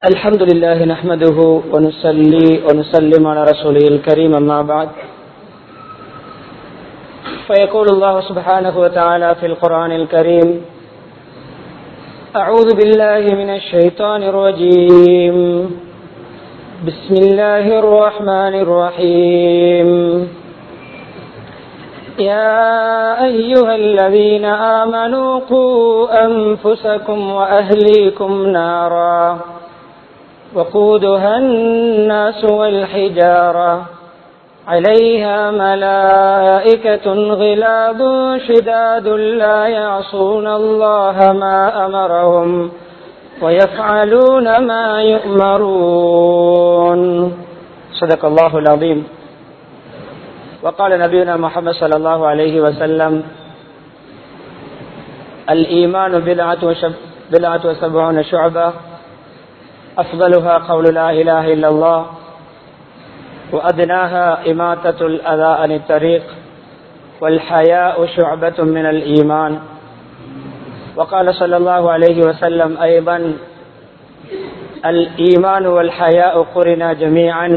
الحمد لله نحمده ونصلي ونسلم على رسوله الكريم أما بعد فيقول الله سبحانه وتعالى في القرآن الكريم أعوذ بالله من الشيطان الرجيم بسم الله الرحمن الرحيم يا أيها الذين آمنوا قوا أنفسكم وأهليكم نارا وقودها الناس والحجارة عليها ملائكة غلاظ شداد لا يعصون الله ما أمرهم ويفعلون ما يؤمرون صدق الله العظيم. وقال نبينا محمد صلى الله عليه وسلم الإيمان بضعة وسبعون شعبة أفضلها قول لا إله إلا الله وأدناها إماتة الأذى عن الطريق والحياء شعبة من الإيمان. وقال صلى الله عليه وسلم أيضا الإيمان والحياء قرنا جميعا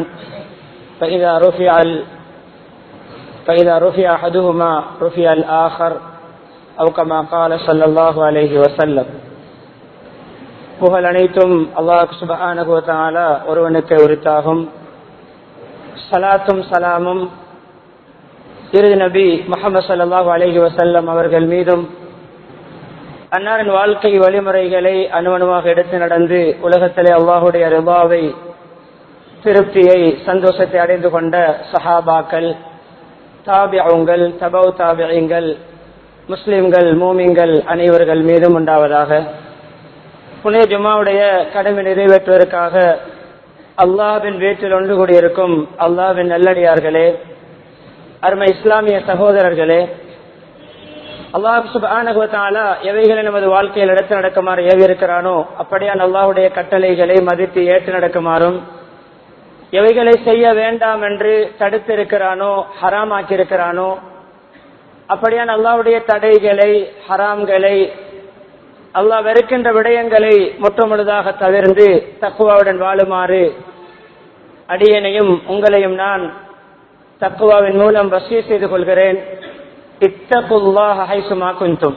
فإذا رفع أحدهما رفع الآخر أو كما قال صلى الله عليه وسلم. புகழ் அனைத்தும் அல்லாஹ் சுப்ஹானஹு வ தஆலா ஒருவனுக்கு உரித்தாகும். ஸலாத்தும் ஸலாமும் இறுதி நபி முஹம்மது ஸல்லல்லாஹு அலைஹி வஸல்லம் அவர்கள் மீதும் அன்னாரின் வாழ்க்கை வழிமுறைகளை அணுவணுவாக எடுத்து நடந்து உலகத்திலே அல்லாஹுடைய ரிதாவை திருப்தியை சந்தோஷத்தை அடைந்து கொண்ட சஹாபாக்கள், தாபிஊன்கள், தபவு தாபிஈன்கள், முஸ்லிம்கள், மூமின்கள் அனைவர்கள் மீதும் உண்டாவதாக. புனித ஜும்மாவுடைய கடமை நிறைவேற்றுவதற்காக அல்லாஹ்வின் வீட்டில் ஒன்று கூடியிருக்கும் அல்லாஹ்வின் நல்லடியார்களே, அருமை இஸ்லாமிய சகோதரர்களே, அல்லாஹ் சுப்ஹானஹு வ தஆலா எவைகளை நமது வாழ்க்கையில் எடுத்து நடக்குமாறு ஏவியிருக்கிறானோ அப்படியான அல்லாஹ்வுடைய கட்டளைகளை மதித்து ஏற்று நடக்குமாறும், எவைகளை செய்ய வேண்டாம் என்று தடுத்திருக்கிறானோ ஹராமாக்கியிருக்கிறானோ அப்படியான அல்லாஹ்வுடைய தடைகளை ஹராம்களை அல்லாஹ் வெறுக்கின்ற விடயங்களை முற்றுமுழுதாக தவிர்த்து தக்வாவுடன் வாழுமாறு அடியேனையும் உங்களையும் நான் தக்வாவின் மூலம் வசிய செய்து கொள்கிறேன். இத்தகுல்லாஹ ஹைசுமா குன்தும்.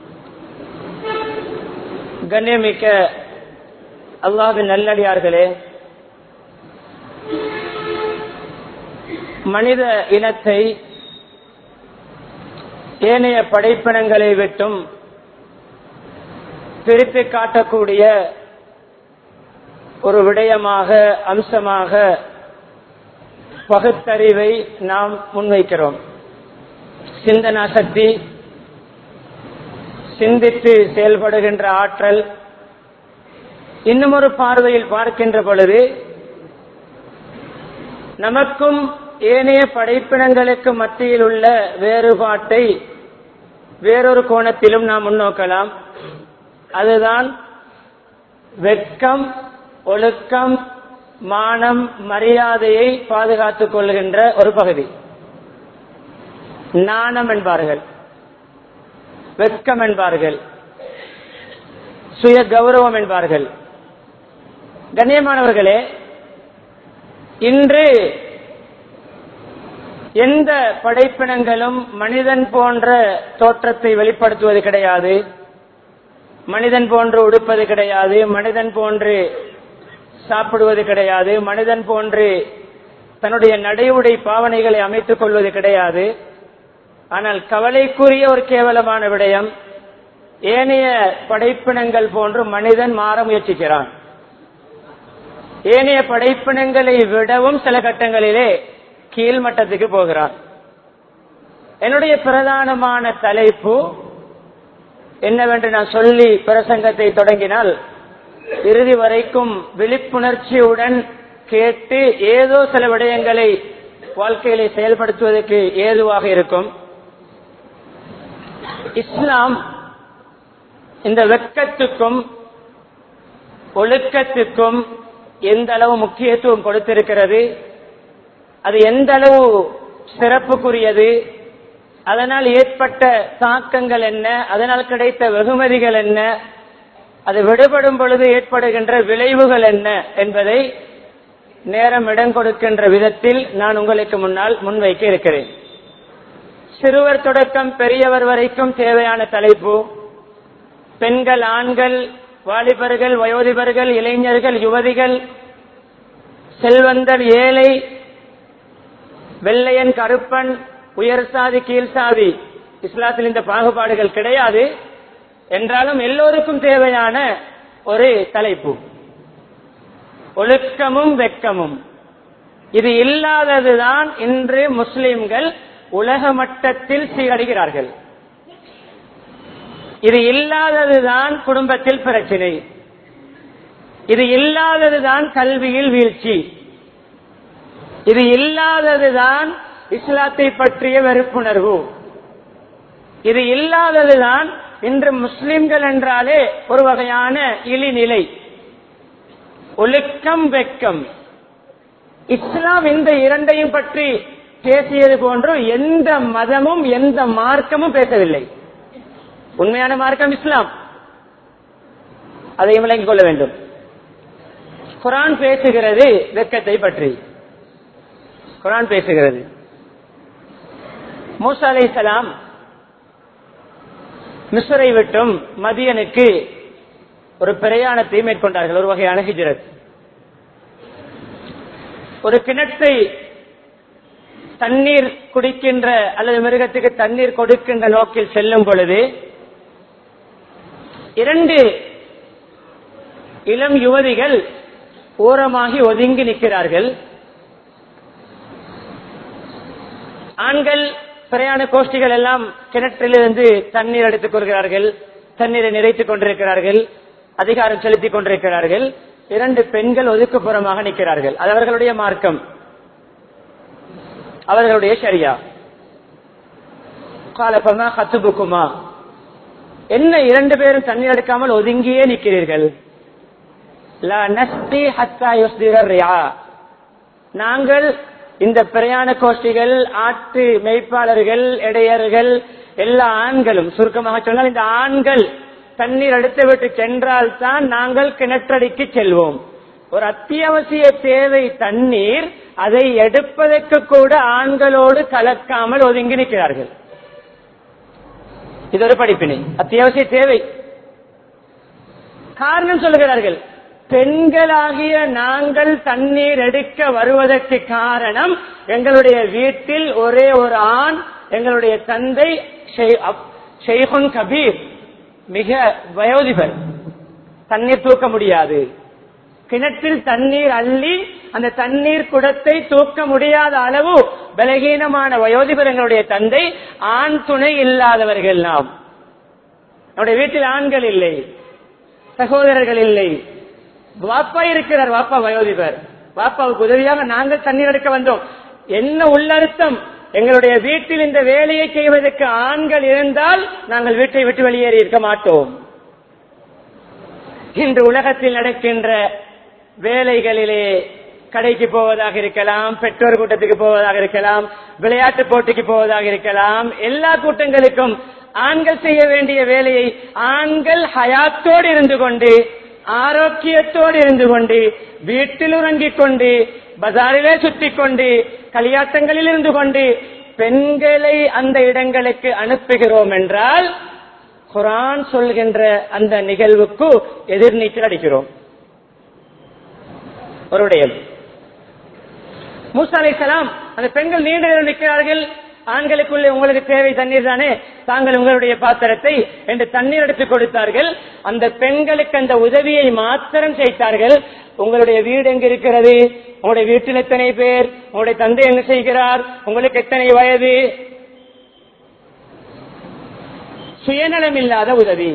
கண்ணியமிக்க அல்லாஹ்வின் நல்லடியார்களே, மனித இனத்தை ஏனைய படைப்பினங்களை விட்டும் பிரித்து காட்டக்கூடிய ஒரு விடயமாக அம்சமாக பகுத்தறிவை நாம் முன்வைக்கிறோம். சிந்தனா சக்தி, சிந்தித்து செயல்படுகின்ற ஆற்றல். இன்னும் ஒரு பார்வையில் பார்க்கின்ற பொழுது நமக்கும் ஏனைய படைப்பினங்களுக்கு மத்தியில் உள்ள வேறுபாட்டை வேறொரு கோணத்திலும் நாம் முன்னோக்கலாம். அதுதான் வெட்கம், ஒழுக்கம், மானம், மரியாதையை பாதுகாத்துக் கொள்கின்ற ஒரு பகுதி. நாணம் என்பார்கள், வெட்கம் என்பார்கள், சுய கௌரவம் என்பார்கள். கண்ணியமானவர்களே, இன்று எந்த படைப்பினங்களும் மனிதன் போன்ற தோற்றத்தை வெளிப்படுத்துவது கிடையாது, மனிதன் போன்று உடுப்பது கிடையாது, மனிதன் போன்று சாப்பிடுவது கிடையாது, மனிதன் போன்று தன்னுடைய நடை உடை பாவனைகளை அமைத்துக் கொள்வது கிடையாது. ஆனால் கவலைக்குரிய ஒரு கேவலமான விடயம், ஏனைய படைப்பினங்கள் போன்று மனிதன் மாற முயற்சிக்கிறான். ஏனைய படைப்பினங்களை விடவும் சில கட்டங்களிலே கீழ்மட்டத்துக்கு போகிறான். என்னுடைய பிரதானமான தலைப்பு என்னவென்று நான் சொல்லி பிரசங்கத்தை தொடங்கினால் இறுதி வரைக்கும் விழிப்புணர்ச்சியுடன் கேட்டு ஏதோ சில விடயங்களை வாழ்க்கையிலே செயல்படுத்துவதற்கு ஏதுவாக இருக்கும். இஸ்லாம் இந்த வெட்கத்துக்கும் ஒழுக்கத்துக்கும் எந்த அளவு முக்கியத்துவம் கொடுத்திருக்கிறது, அது எந்த அளவு சிறப்புக்குரியது, அதனால் ஏற்பட்ட தாக்கங்கள் என்ன, அதனால் கிடைத்த வெகுமதிகள் என்ன, அது விடுபடும் பொழுது ஏற்படுகின்ற விளைவுகள் என்ன என்பதை நேரம் இடம் கொடுக்கின்ற விதத்தில் நான் உங்களுக்கு முன்னால் முன்வைக்க இருக்கிறேன். சிறுவர் தொடக்கம் பெரியவர் வரைக்கும் தேவையான தலைப்பு. பெண்கள், ஆண்கள், வாலிபர்கள், வயோதிபர்கள், இளைஞர்கள், யுவதிகள், செல்வந்தர், ஏழை, வெள்ளையன், கருப்பன், உயர் சாதி, கீழ் சாதி, இஸ்லாத்தில் இந்த பாகுபாடுகள் கிடையாது. என்றாலும் எல்லோருக்கும் தேவையான ஒரு தலைப்பு. ஒழுக்கமும் வெட்கமும். இது இல்லாததுதான் இன்று முஸ்லிம்கள் உலக மட்டத்தில் சீரடைகிறார்கள். இது இல்லாததுதான் குடும்பத்தில் பிரச்சனை. இது இல்லாததுதான் கல்வியில் வீழ்ச்சி. இது இல்லாததுதான் இஸ்லாத்தை பற்றிய வெறுப்புணர்வு. இது இல்லாததுதான் இன்று முஸ்லிம்கள் என்றாலே ஒரு வகையான இழிநிலை. ஒழுக்கம், வெட்கம். இஸ்லாம் இந்த இரண்டையும் பற்றி பேசியது போன்று எந்த மதமும் எந்த மார்க்கமும் பேசவில்லை. உண்மையான மார்க்கம் இஸ்லாம். அதையும் விளங்கிக் கொள்ள வேண்டும். குர்ஆன் பேசுகிறது வெட்கத்தை பற்றி. குர்ஆன் பேசுகிறது. மூசா அலைஹிஸ்ஸலாம் மிஸ்ரை விட்டும் மதியனுக்கு ஒரு பிரயாணத்தை மேற்கொண்டார்கள். ஒரு வகையான ஹிஜ்ரத். ஒரு கிணற்றை தண்ணீர் குடிக்கின்ற அல்லது மிருகத்துக்கு தண்ணீர் கொடுக்கின்ற நோக்கில் செல்லும் பொழுது 2 இளம் யுவதிகள் ஓரமாகி ஒதுங்கி நிற்கிறார்கள். ஆண்கள் பிரயாண கோஷ்டிகள் எல்லாம் கிணற்றிலிருந்து தண்ணீர் எடுத்துக் கொள்கிறார்கள், தண்ணீரை நிறைத்துக் கொண்டிருக்கிறார்கள், அதிகாரம் செலுத்திக் கொண்டிருக்கிறார்கள். 2 பெண்கள் ஒதுக்குப்புறமாக நிற்கிறார்கள். அது அவர்களுடைய மார்க்கம், அவர்களுடைய ஷரியா. காலப்பமா கத்துபுக்குமா, என்ன 2 பேரும் தண்ணீர் எடுக்காமல் ஒதுங்கியே நிற்கிறீர்கள்? நாங்கள் இந்த பிரயாண கோஷ்டிகள், ஆட்டு மேய்ப்பாளர்கள், இடையர்கள், எல்லா ஆண்களும், சுருக்கமாக சொன்னால் இந்த ஆண்கள் தண்ணீர் எடுத்து விட்டு சென்றால் தான் நாங்கள் கிணற்றடிக்கு செல்வோம். ஒரு அத்தியாவசிய தேவை தண்ணீர், அதை எடுப்பதற்கு கூட ஆண்களோடு கலக்காமல் ஒதுங்கி நிற்கிறார்கள். இது ஒரு படிப்பினை, அத்தியாவசிய தேவை. காரணம் சொல்லுகிறார்கள், பெண்களாகிய நாங்கள் தண்ணீர் எடுக்க வருவதற்கு காரணம், எங்களுடைய வீட்டில் ஒரே ஒரு ஆண், எங்களுடைய தந்தை ஷைகுன் கபீர், மிக வயோதிபர், தண்ணீர் தூக்க முடியாது. கிணற்றில் தண்ணீர் அள்ளி அந்த தண்ணீர் குடத்தை தூக்க முடியாத அளவு பலகீனமான வயோதிபர் எங்களுடைய தந்தை. ஆண் துணை இல்லாதவர்கள் நாம். நம்முடைய வீட்டில் ஆண்கள் இல்லை, சகோதரர்கள் இல்லை. வாப்பா இருக்கிறார், வாப்பா வயோதிபர். வாப்பாவுக்கு உதவியாக நாங்கள் தண்ணீர் எடுக்க வந்தோம். என்ன உள்ளர்த்தம்? எங்களுடைய வீட்டில் இந்த வேலையை செய்வதற்கு ஆண்கள் இருந்தால் நாங்கள் வீட்டை விட்டு வெளியேறி இருக்க மாட்டோம். இன்று உலகத்தில் நடக்கின்ற வேலைகளிலே, கடைக்கு போவதாக இருக்கலாம், பெற்றோர் கூட்டத்துக்கு போவதாக இருக்கலாம், விளையாட்டு போட்டிக்கு போவதாக இருக்கலாம், எல்லா கூட்டங்களுக்கும் ஆண்கள் செய்ய வேண்டிய வேலையை ஆண்கள் ஹயாத்தோடு இருந்து கொண்டு, ஆரோக்கியத்தோடு இருந்து கொண்டு, வீட்டில் உறங்கிக் கொண்டு, பஜாரிலே சுற்றிக் கொண்டு, களியாட்டங்களில் இருந்து கொண்டு பெண்களை அந்த இடங்களுக்கு அனுப்புகிறோம் என்றால், குர்ஆன் சொல்கின்ற அந்த நிகழ்வுக்கு எதிர்நீச்சல் அடிக்கிறோம். ஒரு விடயம், மூசா அலைஹிஸ்ஸலாம் அந்த பெண்கள் நீண்ட நேரம் நிற்கிறார்கள். ஆண்களுக்குள்ளே உங்களுக்கு தேவை தண்ணீர் தானே, தாங்கள் உங்களுடைய பாத்திரத்தை என்று தண்ணீர் எடுத்துக் கொடுத்தார்கள். அந்த பெண்களுக்கு அந்த உதவியை மாத்திரம் செய்தார்கள். உங்களுடைய வீடு எங்க இருக்கிறது, உங்களுடைய வீட்டில் எத்தனை பேர், உங்களுடைய தந்தை என்ன செய்கிறார், உங்களுக்கு எத்தனை வயது, சுயநலம் இல்லாத உதவி,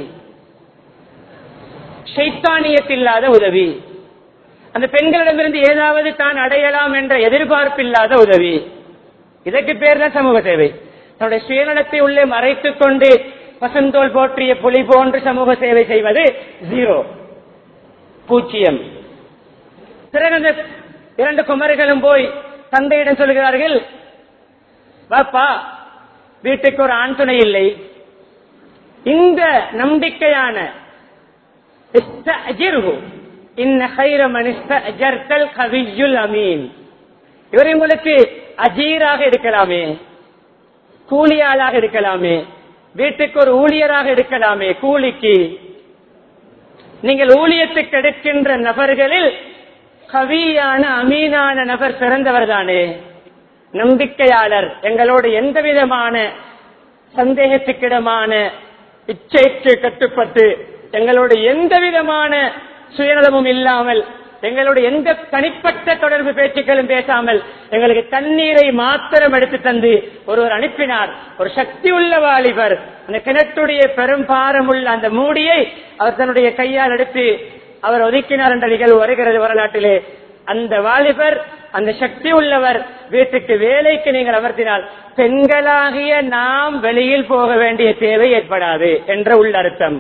ஷைத்தானியத்தில்லாத உதவி, அந்த பெண்களிடமிருந்து ஏதாவது தான் அடையலாம் என்ற எதிர்பார்ப்பில்லாத உதவி. இதற்கு பேர் தான் சமூக சேவை. தன்னுடைய சுயநலத்தை உள்ளே மறைத்துக் கொண்டு பசுந்தோல் போற்றிய புலி போன்று சமூக சேவை செய்வது 0, 0. பிறகு அந்த 2 குமரிகளும் போய் தந்தையிடம் சொல்கிறார்கள், பாப்பா வீட்டுக்கு ஒரு ஆண் துணை இல்லை. இந்த நம்பிக்கையான, இஸ்தஅஜிர்ஹு இன்ன கைர மன் இஸ்தஅஜர்தல் கவிய்யுல் அமீன். இவர் உங்களுக்கு அஜீராக இருக்கலாமே, கூலியாளாக இருக்கலாமே, வீட்டுக்கு ஒரு ஊழியராக இருக்கலாமே. கூலிக்கு நீங்கள் ஊழியத்துக்கு எடுக்கின்ற நபர்களில் கவியான அமீனான நபர் சிறந்தவர் தானே, நம்பிக்கையாளர், எங்களோடு எந்த விதமான சந்தேகத்துக்கிடமான இச்சைக்கு கட்டுப்பட்டு எங்களோடு எந்த விதமான சுயநலமும் இல்லாமல் எங்களோட எந்த தனிப்பட்ட தொடர்பு பேச்சுக்களும் பேசாமல் எங்களுக்கு தண்ணீரை மாத்திரம் எடுத்து தந்து ஒருவர் அனுப்பினார். ஒரு சக்தி உள்ள வாலிபர் அந்த கிணற்றுடைய பெரும் பாரம் உள்ள அந்த மூடியை அவர் தன்னுடைய கையால் எடுத்து அவர் ஒதுக்கினார் என்ற நிகழ்வு வருகிறது வரலாற்றிலே. அந்த வாலிபர், அந்த சக்தி உள்ளவர் வீட்டுக்கு வேலைக்கு நீங்கள் அமர்த்தினால் பெண்களாகிய நாம் வெளியில் போக வேண்டிய தேவை ஏற்படாது என்ற உள்ளர்த்தம்.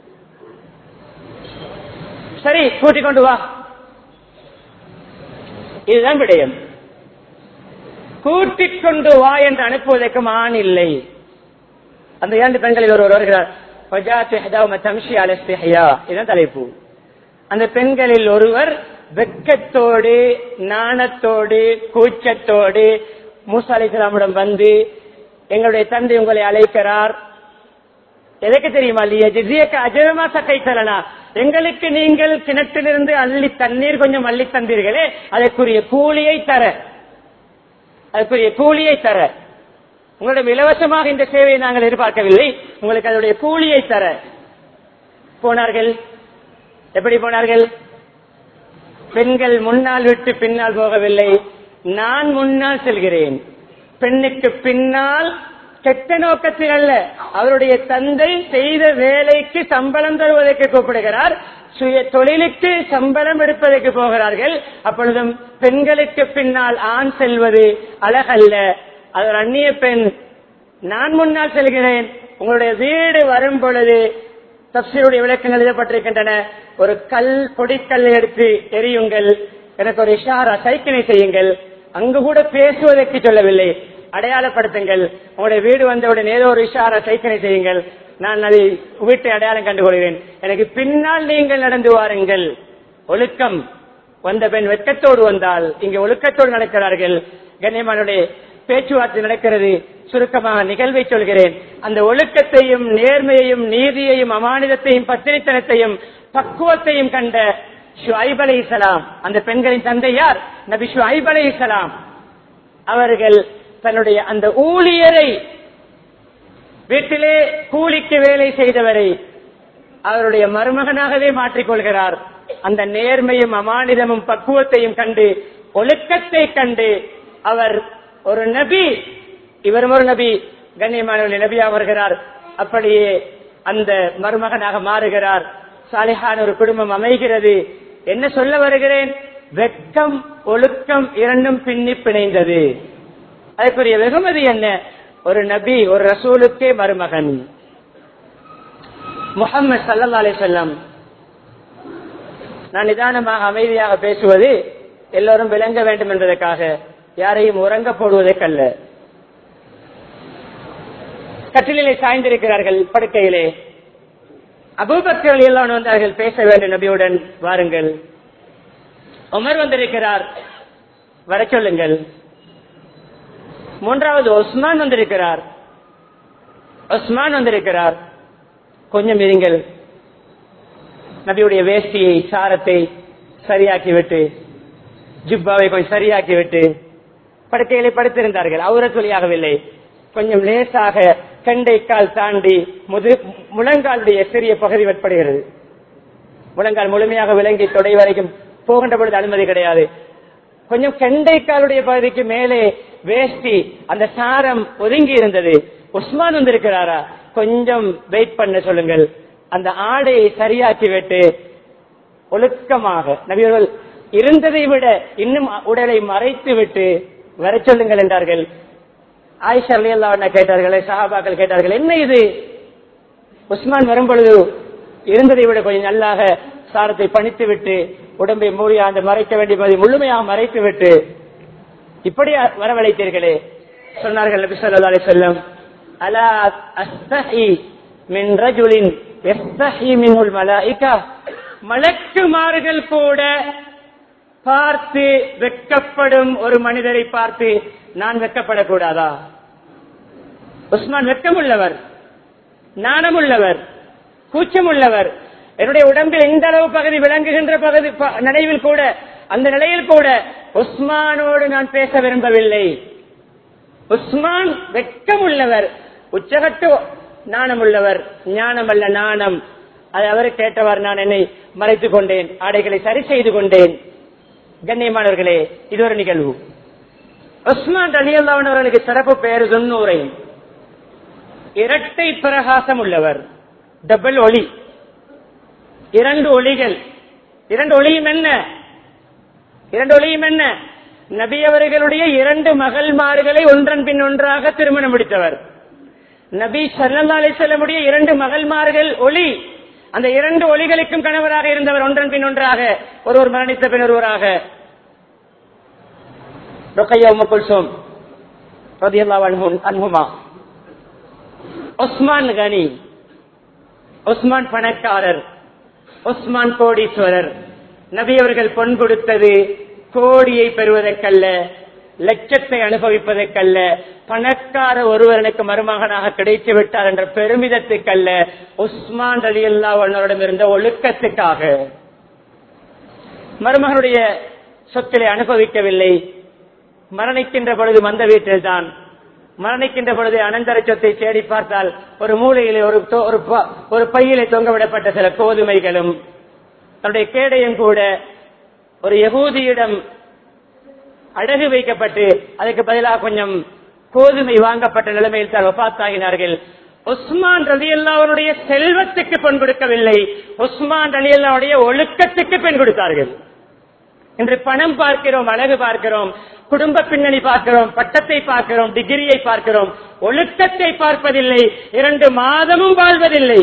சரி, கூட்டிக் கொண்டு வா, இதுதான் விடயம். கூட்டிக் கொண்டு வா என்று அனுப்புவதற்கு ஆண் இல்லை. அந்த 2 பெண்களில் ஒருவர் வருகிறார். இதுதான் தலைப்பு. அந்த பெண்களில் ஒருவர் வெட்கத்தோடு, நாணத்தோடு, கூச்சத்தோடு மூசா அலைஹிஸ்ஸலாமிடம் வந்து, எங்களுடைய தந்தை உங்களை அழைக்கிறார், எதற்கு தெரியுமா, அஜரமா சக்கை தரனா, எங்களுக்கு நீங்கள் கிணற்றிலிருந்து அள்ளி தண்ணீர் கொஞ்சம் அள்ளி தந்தீர்களே, அதற்குரிய கூலியை தர, உங்களுடைய இலவசமாக இந்த சேவையை நாங்கள் எதிர்பார்க்கவில்லை, உங்களுக்கு அதனுடைய கூலியை தர போனார்கள். எப்படி போனார்கள்? பெண்கள் முன்னால் விட்டு பின்னால் போகவில்லை, நான் முன்னால் செல்கிறேன். பெண்ணுக்கு பின்னால் கெட்ட நோக்கத்தில் அல்ல, அவருடைய தந்தை செய்த வேலைக்கு சம்பளம் தருவதற்கு கூப்பிடுகிறார், சுய தொழிலுக்கு சம்பளம் எடுப்பதற்கு போகிறார்கள். அப்பொழுதும் பெண்களுக்கு பின்னால் ஆண் செல்வது அழகல்ல, அது ஒரு அந்நிய பெண். நான் முன்னால் செல்கிறேன், உங்களுடைய வீடு வரும் பொழுது தப்சீருடைய விளக்கங்கள் எழுதப்பட்டிருக்கின்றன, ஒரு பொடிக்கல்லை எடுத்து எரியுங்கள், எனக்கு ஒரு இஷாரா சைக்கிளை செய்யுங்கள், அங்கு கூட பேசுவதற்கு சொல்லவில்லை, அடையாளப்படுத்துங்கள், உங்களுடைய வீடு வந்தவுடன் ஏதோ ஒரு இஷாரா சைக்கிளை செய்யுங்கள், நான் அதை வீட்டை அடையாளம் கண்டுகொள்கிறேன், எனக்கு பின்னால் நீங்கள் நடந்து வாருங்கள். ஒழுக்கம். வந்த பெண் வெட்கத்தோடு வந்தால், இங்கே ஒழுக்கத்தோடு நடக்கிறார்கள். கண்ணியமானுடைய பேச்சுவார்த்தை நடக்கிறது. சுருக்கமாக நிகழ்வை சொல்கிறேன். அந்த ஒழுக்கத்தையும் நேர்மையையும் நீதியையும் அமானிதத்தையும் பத்திரித்தனத்தையும் பக்குவத்தையும் கண்ட ஷுஐப் அலைஹிஸ்ஸலாம், அந்த பெண்களின் தந்தை யார்? நபி ஷுஐப் அலைஹிஸ்ஸலாம் அவர்கள் தன்னுடைய அந்த ஊழியரை, வீட்டிலே கூலிக்கு வேலை செய்தவரை அவருடைய மருமகனாகவே மாற்றிக்கொள்கிறார். அந்த நேர்மையும் அமானிதமும் பக்குவத்தையும் கண்டு, ஒழுக்கத்தை கண்டு அவர் ஒரு நபி, இவரும் ஒரு நபி, கண்ணியமான நபியாக வருகிறார். அப்படியே அந்த மருமகனாக மாறுகிறார். சாலிஹான ஒரு குடும்பம் அமைகிறது. என்ன சொல்ல வருகிறேன்? வெட்கம் ஒழுக்கம் இரண்டும் பின்னி பிணைந்தது. அதற்குரிய வெகுமதி என்ன? ஒரு நபி, ஒரு ரசூலுக்கே மருமகன். முஹம்மது ஸல்லல்லாஹு அலைஹி வஸல்லம். நான் நிதானமாக அமைதியாக பேசுவது எல்லோரும் விளங்க வேண்டும் என்பதற்காக, யாரையும் உறங்க போடுவதற்கல்ல. கட்டிலே சாய்ந்திருக்கிறார்கள் படுக்கையிலே. அபூபக்கர் ரலியல்லாஹு அன்ஹு வந்தார்கள், பேச வேண்டும் நபியுடன், வாருங்கள். உமர் வந்திருக்கிறார், வர சொல்லுங்கள். 3வது உஸ்மான் வந்திருக்கிறார், கொஞ்சம் இருங்கள். நபியுடைய வேஷ்டியை சாரத்தை சரியாக்கிவிட்டு, ஜிப்பாவை கொஞ்சம் சரியாக்கிவிட்டு படுக்கையிலே படுத்திருந்தார்கள். அவுரத் வழியாகவில்லை, கொஞ்சம் லேசாக கண்டைக்கால் தாண்டி முழங்காலுடைய சிறிய பகுதி வெட்படுகிறது. முழங்கால் முழுமையாக விளங்கி தொடை வரைக்கும் போகின்ற பொழுது அனுமதி கிடையாது. கொஞ்சம் கண்டைக்காலுடைய பகுதிக்கு மேலே வேஷ்டி, அந்த சாரம் ஒதுங்கி இருந்தது. உஸ்மான் வந்திருக்கிறாரா, கொஞ்சம் வெயிட் பண்ண சொல்லுங்கள். அந்த ஆடையை சரியாக்கி விட்டு ஒழுக்கமாக, நபியர்கள் இருந்ததை விட இன்னும் உடலை மறைத்து விட்டு வர சொல்லுங்கள் என்றார்கள். ஆயிஷா ரலியல்லாஹு அன்ஹா கேட்டார்கள், சஹாபாக்கள் கேட்டார்கள், என்ன இது? உஸ்மான் வரும்பொழுது இருந்ததை விட கொஞ்சம் நல்லாக சாரத்தை பணித்து விட்டு உடம்பை மூடி அந்த மறைக்க வேண்டிய பகுதி முழுமையாக மறைத்து விட்டு இப்படி வரவழைத்தீர்களே. சொன்னார்கள் நபி ஸல்லல்லாஹு அலைஹி வஸல்லம், அலா அஸ்தஹி மின் ரஜுலின் யஸ்தஹி மின்ஹுல் மலாயிகா, மலக்குமார்கள் கூட பார்த்து வெட்கப்படும் ஒரு மனிதரை பார்த்து நான் வெட்கப்படக்கூடாதா? உஸ்மான் வெட்கமுள்ளவர், நாணமுள்ளவர், கூச்சமுள்ளவர். என்னுடைய உடம்பில் எந்த அளவு பகுதி விளங்குகின்ற பகுதி நினைவில் கூட, அந்த நிலையில் கூட உஸ்மானோடு நான் பேச விரும்பவில்லை. உஸ்மான் வெட்கமுள்ளவர், உச்சகட்டு நாணமுள்ளவர். ஞானம் அல்ல, நாணம். அது அவர் கேட்டவர். நான் என்னை மறைத்துக் கொண்டேன், ஆடைகளை சரி செய்து கொண்டேன். கண்ணியமானவர்களே, இது ஒரு நிகழ்வு. உஸ்மான் ரலியல்லாஹு அன்ஹு அவர்களுக்கு சிறப்பு பெயர் துன்னூரை, இரட்டை பிரகாசம் உள்ளவர், டபுள் ஒளி, இரண்டு ஒளிகள். இரண்டு ஒளியும் என்ன? இரண்டு ஒளியும் என்ன? நபி அவர்களுடைய இரண்டு மகள்மார்களை ஒன்றன் பின் ஒன்றாக திருமணம் முடித்தவர். நபி ஸல்லல்லாஹு அலைஹி வஸல்லம் உடைய இரண்டு மகள்மார்கள் ஒளி. அந்த இரண்டு ஒளிகளுக்கும் கணவராக இருந்தவர், ஒன்றன் பின் ஒன்றாக, ஒருவர் மரணித்த பின் ஒருவராக. ருக்கையா உம்மு குல்சூம் ரலியல்லாஹு அன்ஹுமா. உஸ்மான் கனி, உஸ்மான் பணக்காரர், உஸ்மான் கோடீஸ்வரர். நபி அவர்கள் பொன் கொடுத்தது கோடியை பெறுவதற்கல்ல, லட்சத்தை அனுபவிப்பதற்கல்ல, பணக்கார ஒருவனுக்கு மருமகனாக கிடைத்து விட்டார் என்ற பெருமிதத்துக்கல்ல, உஸ்மான் ரலியல்லாஹு அன்ஹு இருந்த ஒழுக்கத்துக்காக. மருமகனுடைய சொத்திலே அனுபவிக்கவில்லை. மரணிக்கின்ற பொழுது மந்த வீட்டில் தான். மரணிக்கின்ற பொழுது அனந்தர சொத்தை தேடி பார்த்தால் ஒரு மூலையிலே ஒரு பையிலே தொங்கவிடப்பட்ட சில கோதுமைகளும் தன்னுடைய கேடையும் கூட ஒரு யகூதியிடம் அடகு வைக்கப்பட்டு அதுக்கு பதிலாக கொஞ்சம் கோதுமை வாங்கப்பட்ட நிலைமையில் தான் வஃபாத்தாகினார்கள். உஸ்மான் ரலியல்லாஹு அன்ஹுடைய செல்வத்துக்கு பெண் கொடுக்கவில்லை, உஸ்மான் ரலியல்லாஹு அன்ஹுடைய ஒழுக்கத்துக்கு பெண் கொடுத்தார்கள். இன்று பணம் பார்க்கிறோம், அழகு பார்க்கிறோம், குடும்ப பின்னணி பார்க்கிறோம், பட்டத்தை பார்க்கிறோம், டிகிரியை பார்க்கிறோம், ஒழுக்கத்தை பார்ப்பதில்லை. 2 மாதமும் வாழ்வதில்லை,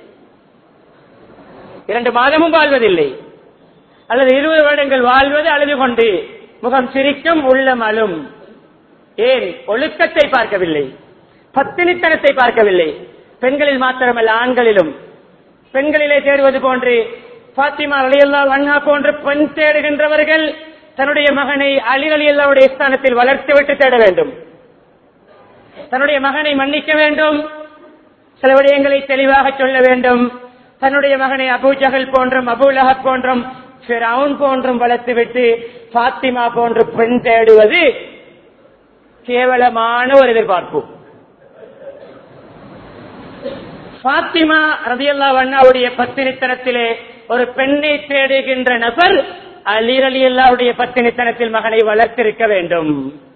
2 மாதமும் வாழ்வதில்லை, அல்லது 20 வருடங்கள் வாழ்வது அழுது கொண்டு முகம் சிரிக்கும், உள்ளம் அழும். ஏன்? ஒழுக்கத்தை பார்க்கவில்லை, பத்தினித்தனத்தை பார்க்கவில்லை. பெண்களில் மாத்திரமல்ல, ஆண்களிலும். பெண்களிலே தேடுவது போன்று பாத்திமா ரலியல்லாஹு அன்ஹா போன்று பெண் தேடுகின்றவர்கள் தன்னுடைய மகனை அலி ரலியல்லாஹுடைய ஸ்தானத்தில் வளர்த்துவிட்டு தேட வேண்டும். தன்னுடைய மகனை மன்னிக்க வேண்டும், சில விடயங்களை தெளிவாக சொல்ல வேண்டும். தன்னுடைய மகனை அபூ ஜஹல் போன்றும் அபூ லஹப் போன்றும் ஃபிரௌன் போன்றும் வளர்த்துவிட்டு பாத்திமா போன்று பெண் தேடுவது கேவலமான ஒரு எதிர்பார்ப்பு. பாத்திமா ரலியல்லாஹு அன்ஹாவுடைய பத்தினித்தனத்திலே ஒரு பெண்ணை தேடுகின்ற நபர் அலி ரலியல்லாஹுடைய பத்தினித்தனத்தில் மகனை வளர்த்திருக்க வேண்டும்.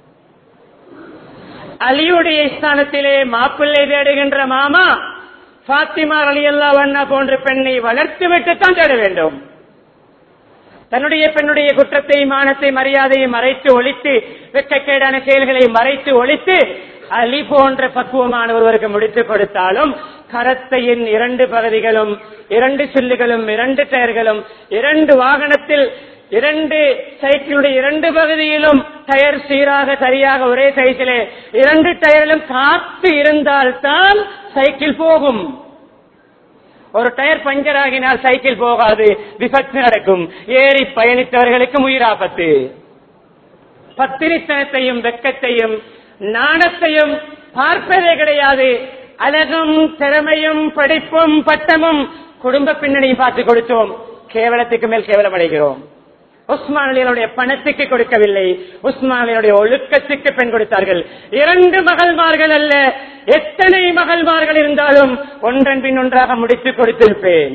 அலியுடைய ஸ்தானத்திலே மாப்பிள்ளை தேடுகின்ற மாமா பாத்திமா ரலியல்லாஹு அன்ஹா போன்ற பெண்ணை வளர்த்துவிட்டு தான் தேட வேண்டும். தன்னுடைய பெண்ணுடைய குற்றத்தை, மானத்தை, மரியாதையை மறைத்து ஒழித்து, வெட்கக்கேடான செயல்களை மறைத்து ஒழித்து அலி போன்ற பக்குவமான ஒருவருக்கு முடித்துக் கொடுத்தாலும் கரத்தையின் 2 பகுதிகளும், 2 சில்லுகளும், 2 டயர்களும், 2 வாகனத்தில் 2 சைக்கிளுடைய 2 பகுதியிலும் டயர் சீராக சரியாக ஒரே சைக்கிளே 2 டயரிலும் காத்து இருந்தால்தான் சைக்கிள் போகும். ஒரு டயர் பஞ்சர் ஆகினால் சைக்கிள் போகாது, விபத்து நடக்கும். ஏறி பயணித்தவர்களுக்கும் உயிராபத்து. பத்திரித்தனத்தையும் வெட்கத்தையும் நாணத்தையும் பார்ப்பதே கிடையாது. அழகும் திறமையும் படிப்பும் பட்டமும் குடும்ப பின்னணியும் பார்த்து கொடுத்தோம், கேவலத்துக்கு மேல் கேவலம் அடைகிறோம். உஸ்மான் அலியுடைய பணத்துக்கு கொடுக்கவில்லை, உஸ்மான் அலியுடைய ஒழுக்கத்துக்கு பெண் கொடுத்தார்கள். 2 மகள்மார்கள் அல்ல, எத்தனை மகள்மார்கள் இருந்தாலும் ஒன்றன் பின் ஒன்றாக முடித்துக் கொடுத்திருப்பேன்.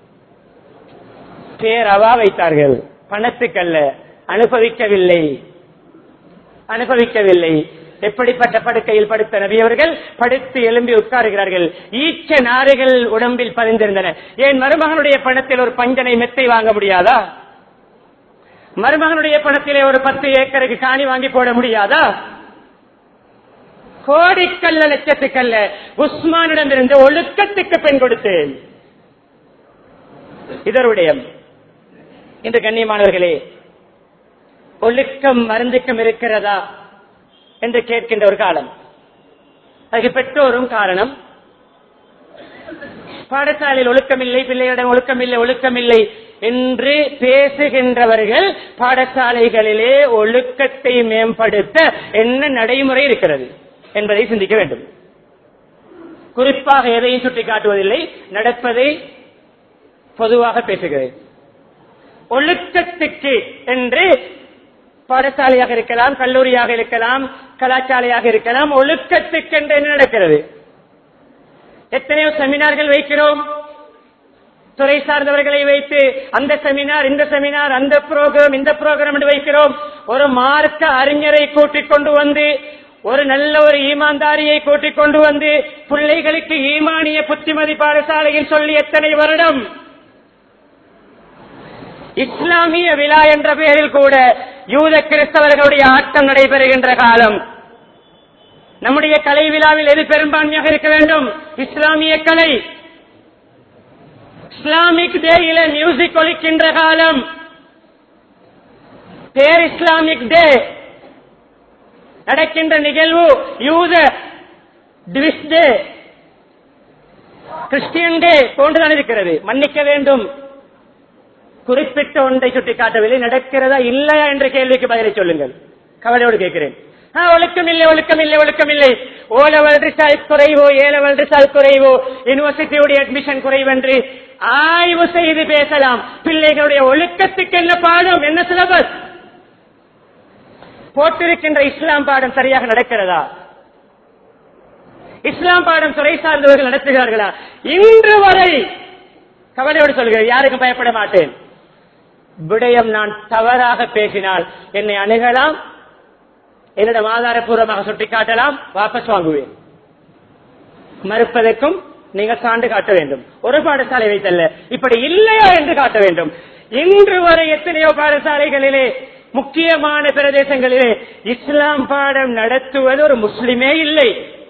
பேரவா வைத்தார்கள், பணத்துக்கல்ல. அனுபவிக்கவில்லை, அனுபவிக்கவில்லை. எப்படிப்பட்ட படுக்கையில் படுத்த நபி அவர்கள் படுத்து எழும்பி உட்காருகிறார்கள். ஈச்ச நாறுகள் உடம்பில் பதிந்திருந்தன. ஏன் மருமகனுடைய பணத்தில் ஒரு பஞ்சனை மெத்தை வாங்க முடியாதா? மருமகனுடைய பணத்திலே ஒரு 10 ஏக்கருக்கு காணி வாங்கி போட முடியாதா? கோடிக்கல்ல, லட்சத்துக்கல்ல, உஸ்மானிடமிருந்து ஒழுக்கத்துக்கு பெண் கொடுத்தேன். இதனுடைய இந்த கண்ணியமானவர்களே, ஒழுக்கம் மருந்துக்கும் இருக்கிறதா என்று கேட்கின்ற ஒரு காலம். அதுக்கு பெற்றோரும் காரணம். பாடசாலையில் ஒழுக்கமில்லை, பிள்ளைகளிடம் ஒழுக்கமில்லை, ஒழுக்கமில்லை என்று பேசுகின்றவர்கள் பாடசாலைகளிலே ஒழுக்கத்தை மேம்படுத்த என்ன நடைமுறை இருக்கிறது என்பதை சிந்திக்க வேண்டும். குறிப்பாக எதையும் சுட்டிக்காட்டுவதில்லை, நடப்பதை பொதுவாக பேசுகிறேன். ஒழுக்கத்துக்கு என்று பாடசாலையாக இருக்கலாம், கல்லூரியாக இருக்கலாம், கலாசாலையாக இருக்கலாம், ஒழுக்கத்துக்கு என்று என்ன நடக்கிறது? எத்தனையோ செமினார்கள் வைக்கிறோம், துறை சார்ந்தவர்களை வைத்து அந்த செமினார், இந்த செமினார், அந்த புரோகிராம், இந்த புரோகிராம் என்று வைக்கிறோம். ஒரு மார்க்க அறிஞரை கூட்டிக் கொண்டு வந்து, ஒரு நல்ல ஒரு ஈமான்தாரியை கூட்டிக் கொண்டு வந்து பிள்ளைகளுக்கு ஈமானிய புத்திமதி பாடசாலையில் சொல்லி எத்தனை வருடம்? இஸ்லாமிய விழா என்ற பெயரில் கூட யூத கிறிஸ்தவர்களுடைய ஆட்டம் நடைபெறுகின்ற காலம். நம்முடைய கலை விழாவில் எது பெரும்பான்மையாக இருக்க வேண்டும்? இஸ்லாமிய கலை. இஸ்லாமிக் டேயில மியூசிக் ஒலிக்கின்ற காலம். பேர் இஸ்லாமிக் டே. நடக்கின்ற நிகழ்வு யூத டிவிஸ் டே, கிறிஸ்டியன் டே போன்றுதான் இருக்கிறது. மன்னிக்க வேண்டும், குறிப்பிட்ட ஒன்றை சுட்டிக்காட்டவில்லை. நடக்கிறதா இல்லையா என்ற கேள்விக்கு பதிலை சொல்லுங்கள். கவலையோடு கேட்கிறேன். ஒழுக்கம் இல்லை, ஒழுக்கம் இல்லை, ஒழுக்கம் இல்லை. ஓ லெவல் ரிசல்ட் குறைவோ, ஏ லெவல் ரிசல்ட் குறைவோ, யூனிவர்சிட்டியுடைய அட்மிஷன் குறைவென்று ஆய்வு செய்து பேசலாம். பிள்ளைகளுடைய ஒழுக்கத்துக்கு என்ன பாடம், என்ன சிலபஸ் போட்டிருக்கின்ற இஸ்லாம் பாடம் சரியாக நடக்கிறதா? இஸ்லாம் பாடம் துறை சார்ந்தவர்கள் நடத்துகிறார்களா? இன்று வரை கவலையோடு சொல்கிறேன், யாருக்கும் பயப்பட மாட்டேன். விடயம் நான் தவறாக பேசினால் என்னை அணுகலாம், என்னிடம் ஆதாரபூர்வமாக சுட்டிக்காட்டலாம், வாபஸ் வாங்குவேன். மறுப்பதற்கும் நீங்கள் சான்று காட்ட வேண்டும். ஒரு பாடசாலை வைத்தல்ல, இப்படி இல்லையா என்று காட்ட வேண்டும். இன்று வரை எத்தனையோ பாடசாலைகளிலே, முக்கியமான பிரதேசங்களிலே இஸ்லாம் பாடம் நடத்துவது ஒரு முஸ்லிமே இல்லை,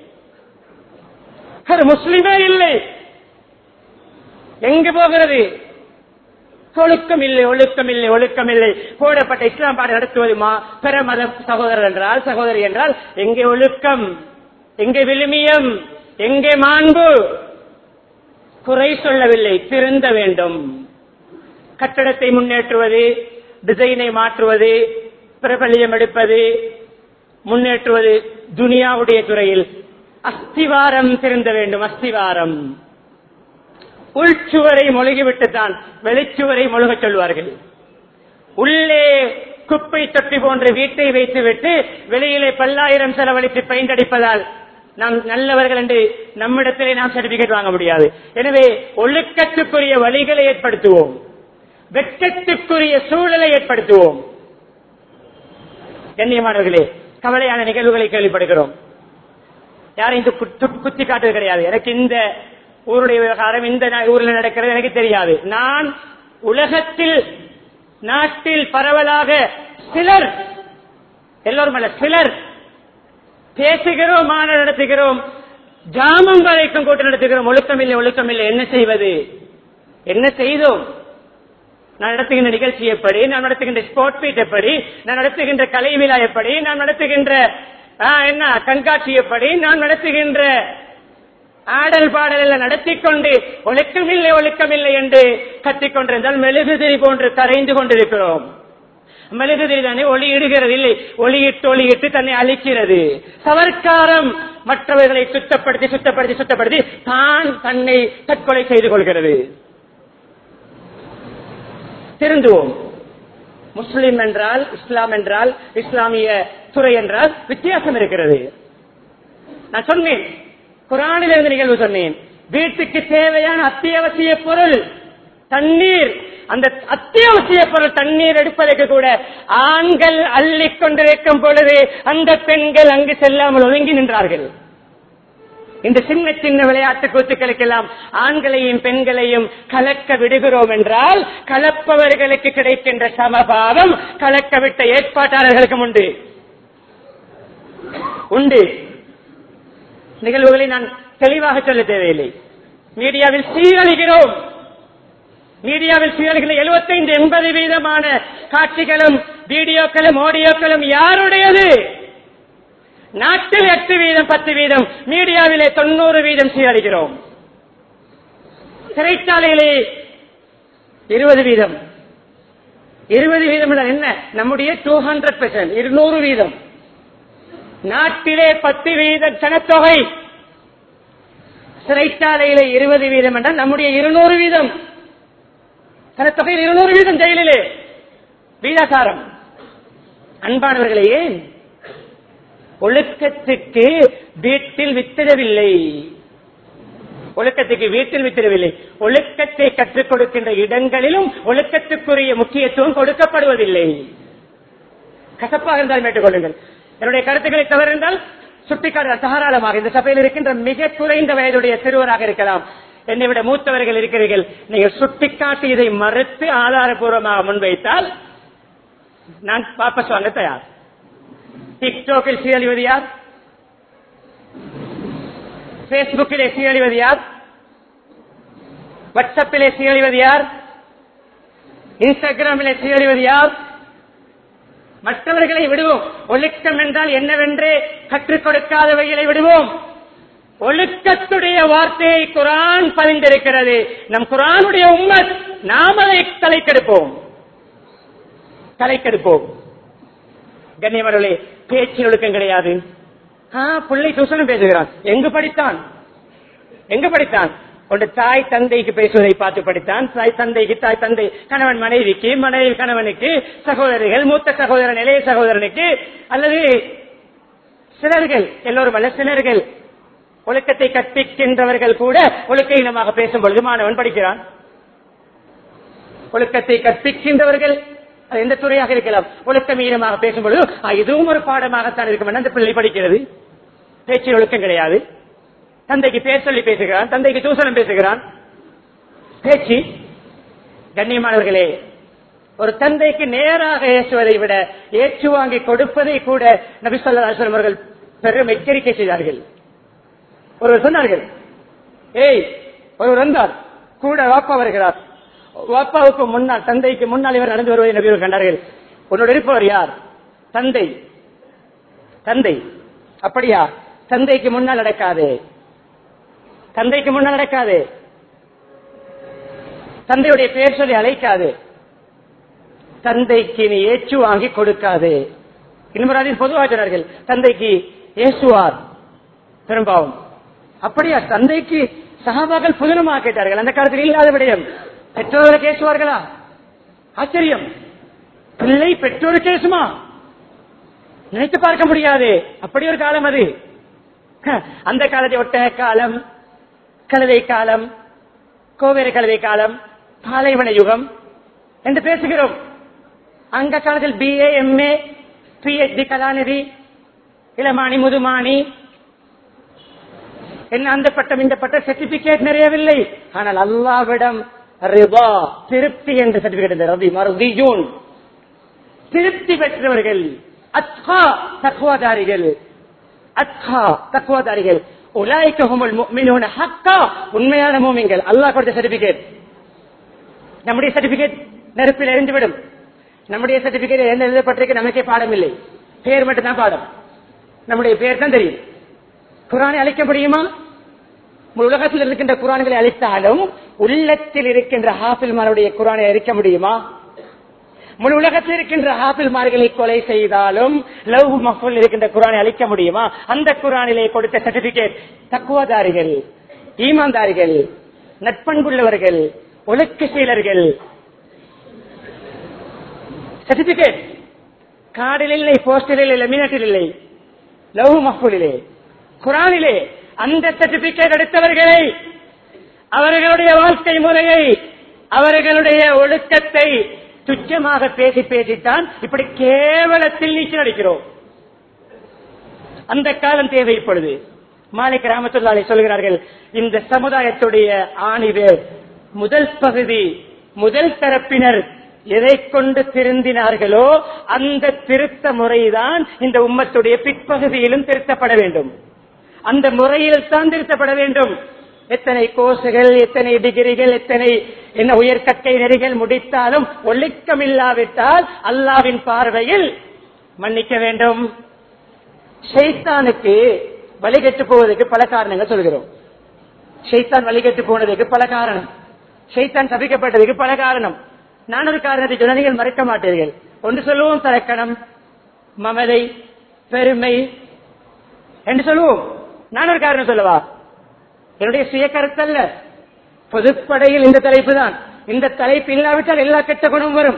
ஒரு முஸ்லிமே இல்லை. எங்கு போகிறது? ஒழுக்கம் இல்லை, ஒழுக்கம் இல்லை, ஒழுக்கம் இல்லை. போடப்பட்ட இஸ்லாம் பாடம் நடத்துவது பிற மத சகோதரர் என்றால், சகோதரி என்றால், எங்கே ஒழுக்கம், எங்கே விழுமியம், எங்கே மாண்பு? குறை சொல்லவில்லை, திருந்த வேண்டும். கட்டடத்தை முன்னேற்றுவது, டிசைனை மாற்றுவது, பிரபல்யம் எடுப்பது, முன்னேற்றுவது துனியாவுடைய துறையில். அஸ்திவாரம் திருந்த வேண்டும். அஸ்திவாரம் உள்சுவரை மொழிகிவிட்டுத்தான் வெளிச்சுவரை மொழிக சொல்வார்கள். உள்ளே குப்பை தொட்டி போன்ற வீட்டை வைத்துவிட்டு வெளியிலே பல்லாயிரம் செலவழித்து பெயிண்ட் அடிப்பதால் நாம் நல்லவர்கள் என்று நம்மிடத்திலே நாம் சர்டிபிகேட் வாங்க முடியாது. எனவே ஒழுக்கத்துக்குரிய வழிகளை ஏற்படுத்துவோம், வெட்கத்துக்குரிய சூழலை ஏற்படுத்துவோம். கண்ணியமானவர்களே, கவலையான நிகழ்வுகளை கேள்விப்படுகிறோம். யாரையும் குத்தி காட்டுவது கிடையாது. எனக்கு இந்த ஊருடைய விவகாரம் இந்த ஊரில் நடக்கிறது எனக்கு தெரியாது. நான் உலகத்தில், நாட்டில் பரவலாக சிலர், எல்லோரும் அல்ல, சிலர் பேசுகிறோம், மாநாடு நடத்துகிறோம், ஜாமம் வரைக்கும் கூட்டம் நடத்துகிறோம். ஒழுக்கம் இல்லை, ஒழுக்கம் இல்லை. என்ன செய்வது? என்ன செய்தோம்? நான் நடத்துகின்ற நிகழ்ச்சி எப்படி, நான் நடத்துகின்ற ஸ்போர்ட் மீட் எப்படி, நான் நடத்துகின்ற கலை விழா எப்படி, நான் நடத்துகின்ற என்ன கண்காட்சி எப்படி, நான் நடத்துகின்ற ஆடல் பாடல் எல்லாம் நடத்தி கொண்டு ஒழுக்கமில்லை, ஒழுக்கமில்லை என்று கத்திக்கொண்டிருந்தால் மெழுகுதிரி போன்று கரைந்து கொண்டிருக்கிறோம். மெழுகுதிரி தானே ஒளி இடுகிறது, இல்லை, ஒளியிட்டு ஒளியிட்டு தன்னை அழிக்கிறது. சவர்க்காரம் மற்றவர்களை சுத்தப்படுத்தி சுத்தப்படுத்தி சுத்தப்படுத்தி தான் தன்னை தற்கொலை செய்து கொள்கிறது. திருந்துவோம். முஸ்லிம் என்றால், இஸ்லாம் என்றால், இஸ்லாமிய துறை என்றால் வித்தியாசம் இருக்கிறது. நான் சொன்னேன், குர்ஆனில் இருந்து நிகழ்வு சொன்னேன். வீட்டுக்கு தேவையான அத்தியாவசிய பொருள் தண்ணீர், அந்த அத்தியாவசிய பொருள் தண்ணீர் எடுப்பதற்கு கூட ஆண்கள் அள்ளிக் கொண்டிருக்கும் பொழுது அந்த பெண்கள் அங்கு செல்லாமல் ஒதுங்கி நின்றார்கள். இந்த சின்ன சின்ன விளையாட்டு கூத்துக்களுக்கெல்லாம் ஆண்களையும் பெண்களையும் கலக்க விடுகிறோம் என்றால் கலப்பவர்களுக்கு கிடைக்கின்ற சமபாவம் கலக்க விட்ட ஏற்பாட்டாளர்களுக்கும் உண்டு உண்டு. நிகழ்வுகளை நான் தெளிவாக சொல்ல தேவையில்லை. மீடியாவில் சீரழிகிறோம். மீடியாவில் சீரழிகிற 75-80% காட்சிகளும் வீடியோக்களும் ஆடியோக்களும் யாருடையது? நாட்டில் 8%, 10%, மீடியாவிலே 90% சீரழிகிறோம். சிறைச்சாலையிலே 20 வீதம். 20 வீதம் என்ன? நம்முடைய 200%, 200 வீதம். நாட்டிலே 10 வீத ஜனத்தொகை, சிறைச்சாலையில 20 வீதம் என்றால் நம்முடைய 200 வீதம். ஜனத்தொகையில் 200 வீதம் ஜெயிலிலே வீதாசாரம். அன்பானவர்களே, ஏன் ஒழுக்கத்துக்கு வீட்டில் வித்திடவில்லை? ஒழுக்கத்துக்கு வீட்டில் வித்திடவில்லை. ஒழுக்கத்தை கற்றுக் கொடுக்கின்ற இடங்களிலும் ஒழுக்கத்துக்குரிய முக்கியத்துவம் கொடுக்கப்படுவதில்லை. கசப்பாக இருந்தாலும் ஏற்றுக்கொள்ளுங்கள். என்னுடைய கருத்துக்களை தவறு இருந்தால் சுட்டிக்காட்ட தாராளமாக. இந்த சபையில் இருக்கின்ற மிக குறைந்த வயதுடைய சிறுவராக இருக்கலாம், என்னை விட மூத்தவர்கள் இருக்கிறீர்கள். நீங்கள் சுட்டிக்காட்டி இதை மறுத்து ஆதாரபூர்வமாக முன்வைத்தால் நான் வாபஸ் வாங்க தயார். டிக்டாக்கில் சீரழிவது யார்? பேஸ்புக்கிலே சீரழிவது யார்? வாட்ஸ்அப்பிலே சீரழிவது யார்? இன்ஸ்டாகிராமிலே சீரழிவது யார்? மற்றவர்களை விடுவோம். ஒழுக்கம் என்றால் என்னவென்று கற்றுக் கொடுக்காதவைகளை விடுவோம். ஒழுக்கத்துடைய வார்த்தையை குர்ஆன் பதிந்திருக்கிறது. நம் குர்ஆனுடைய உம்மத், நாம் அதை தலைக்கெடுப்போம். கண்ணியமானவர்களே, பேச்சில் ஒழுக்கம் கிடையாது. பிள்ளை டியூஷனும் பேசுகிறான். எங்கு படித்தான்? ஒரு தாய் தந்தைக்கு பேசுவதை பார்த்து படித்தான். தாய் தந்தைக்கு, தாய் தந்தை, கணவன் மனைவிக்கு, மனைவி கணவனுக்கு, சகோதரிகள், மூத்த சகோதரன் இளைய சகோதரனுக்கு, அல்லது சிலர்கள், எல்லோரும் அல்ல சிலர்கள், ஒழுக்கத்தை கற்பிக்கின்றவர்கள் கூட ஒழுக்கீனமாக பேசும் பொழுது மாணவன் படிக்கிறான். ஒழுக்கத்தை கற்பிக்கின்றவர்கள் எந்த துறையாக இருக்கலாம், ஒழுக்கமீனமாக பேசும்பொழுது இதுவும் ஒரு பாடமாகத்தான் இருக்கும். அந்த பிள்ளை படிக்கிறது. பேச்சில் ஒழுக்கம் கிடையாது. தந்தைக்கு பேர் சொல்லி பேசுகிறான், தந்தைக்கு தூசணம் பேசுகிறான். பேச்சு. கண்ணியமானவர்களே, ஒரு தந்தைக்கு நேராக ஏற்றுவதை விட ஏற்று வாங்கி கொடுப்பதை கூட நபி ஸல்லல்லாஹு அலைஹி வஸல்லம் அவர்கள் பெரும் எச்சரிக்கை செய்தார்கள். ஒருவர் சொன்னார்கள், ஒருவர் வந்தார், கூட வாப்பா வருகிறார். வாப்பாவுக்கு முன்னால், தந்தைக்கு முன்னால் இவர் நடந்து வருவதை நபி அவர்கள் கண்டார்கள். உன்னோடு இருப்பவர் யார்? தந்தை. அப்படியா? தந்தைக்கு முன்னால் நடக்காது. தந்தையுடைய பெயர் சொல்லி அழைக்காது. தந்தைக்கு நீ ஏற்று வாங்கி கொடுக்காது. இன்னும் பொதுவாக சொன்னார்கள், தந்தைக்கு ஏசுவார் பெரும்பாவம். அப்படியா? தந்தைக்கு சஹாபாக்கள் புதினமாக கேட்டார்கள். அந்த காலத்தில் இல்லாத விடயம். பெற்றோருக்கு ஏசுவார்களா? ஆச்சரியம். பிள்ளை பெற்றோருக்கு ஏசுமா? நினைத்து பார்க்க முடியாது. அப்படி ஒரு காலம் அது. அந்த காலத்தை ஒட்டக காலம், கழுதை காலம், கோவேறு கழுதை காலம், பாலைவன யுகம் என்று பேசுகிறோம். அந்த காலத்தில் BA, MA, PhD, கலாநிதி, இளமானி, முதுமானி, என்ன அந்த பட்டம் இந்த பட்டம் சர்டிபிகேட் நிறையவில்லை. ஆனால் அல்லாஹ்விடம் ரிபா, திருப்தி என்ற சர்டிபிகேட், ரவி மர்தியூன், திருப்தி பெற்றவர்கள், அத்கா தக்வாதாரிகள், உலாயிக ஹுமுல் முஃமினூன ஹக்கா, உண்மையான மூமின்கள். அல்லாஹ் கொடுத்த சர்டிபிகேட். நம்முடைய சர்டிபிகேட் நெருப்பில் எரிந்துவிடும். நம்முடைய சர்டிபிகேட் என்ன எழுதப்பட்டிருக்கு நமக்கே பாடம் இல்லை, பேர் மட்டும் தான் பாடம். நம்முடைய பேர் தான் தெரியும். குர்ஆனை அழிக்க முடியுமா? உலகத்தில் இருக்கின்ற குர்ஆன்களை அழித்தாலும் உள்ளத்தில் இருக்கின்ற ஹாஃபில்மாருடைய குர்ஆனை அழிக்க முடியுமா? முழு உலகத்தில் இருக்கின்ற ஹாஃபில்மார்களை கொலை செய்தாலும் லவ்ஹ் மஹ்ஃபூல் இருக்கின்ற குர்ஆனை அழிக்க முடியுமா? அந்த குர்ஆனிலே கொடுத்த சர்டிபிகேட் தக்வாதாரிகள், ஈமான்தாரிகள், நட்பண்புள்ளவர்கள், ஒழுக்கசீலர்கள். சர்டிபிகேட் கார்டில் இல்லை, போஸ்டில் இல்லை, மினட்டில் இல்லை, லவ்ஹ் மஹ்ஃபூலிலே, குர்ஆனிலே. அந்த சர்டிபிகேட் எடுத்தவர்களை, அவர்களுடைய வாழ்க்கை முறையை, அவர்களுடைய ஒழுக்கத்தை துச்சமாக பேசித்தான் இப்படி கேவலத்தில் நீச்சல் அடிக்கிறோம். அந்த காலம் தேவை. இப்பொழுது மாலிக் ரஹ்மத்துல்லாஹி அலைஹி சொல்கிறார்கள், இந்த சமுதாயத்துடைய ஆணிவேர், முதல் பகுதி, முதல் தரப்பினர் எதை கொண்டு திருந்தினார்களோ அந்த திருத்த முறைதான் இந்த உம்மத்துடைய பிற்பகுதியிலும் திருத்தப்பட வேண்டும். அந்த முறையில் தான் திருத்தப்பட வேண்டும். எத்தனை கோர்ஸுகள், எத்தனை டிகிரிகள், எத்தனை என்ன உயர்கற்கை நெறிகள் முடித்தாலும் ஒழுக்கம் இல்லாவிட்டால் அல்லாஹ்வின் பார்வையில் மன்னிக்க வேண்டும். ஷைத்தானுக்கு வழிகட்டு போவதற்கு பல காரணங்கள் சொல்கிறோம். ஷைத்தான் வழிகட்டு போனதுக்கு பல காரணம். ஷைத்தான் சபிக்கப்பட்டதுக்கு பல காரணம். நான் ஒரு காரணத்தை சொன்ன நீங்கள் மறைக்க மாட்டீர்கள். ஒன்று சொல்லுவோம் தலக்கணம், மமதை, பெருமை என்று சொல்லுவோம். நான் ஒரு காரணம் சொல்லவா? என்னுடைய சுய கருத்தல்ல, பொதுப்படையில் இந்த தலைப்பு தான். இந்த தலைப்பு இல்லாவிட்டால் எல்லா கெட்ட குணமும் வரும்.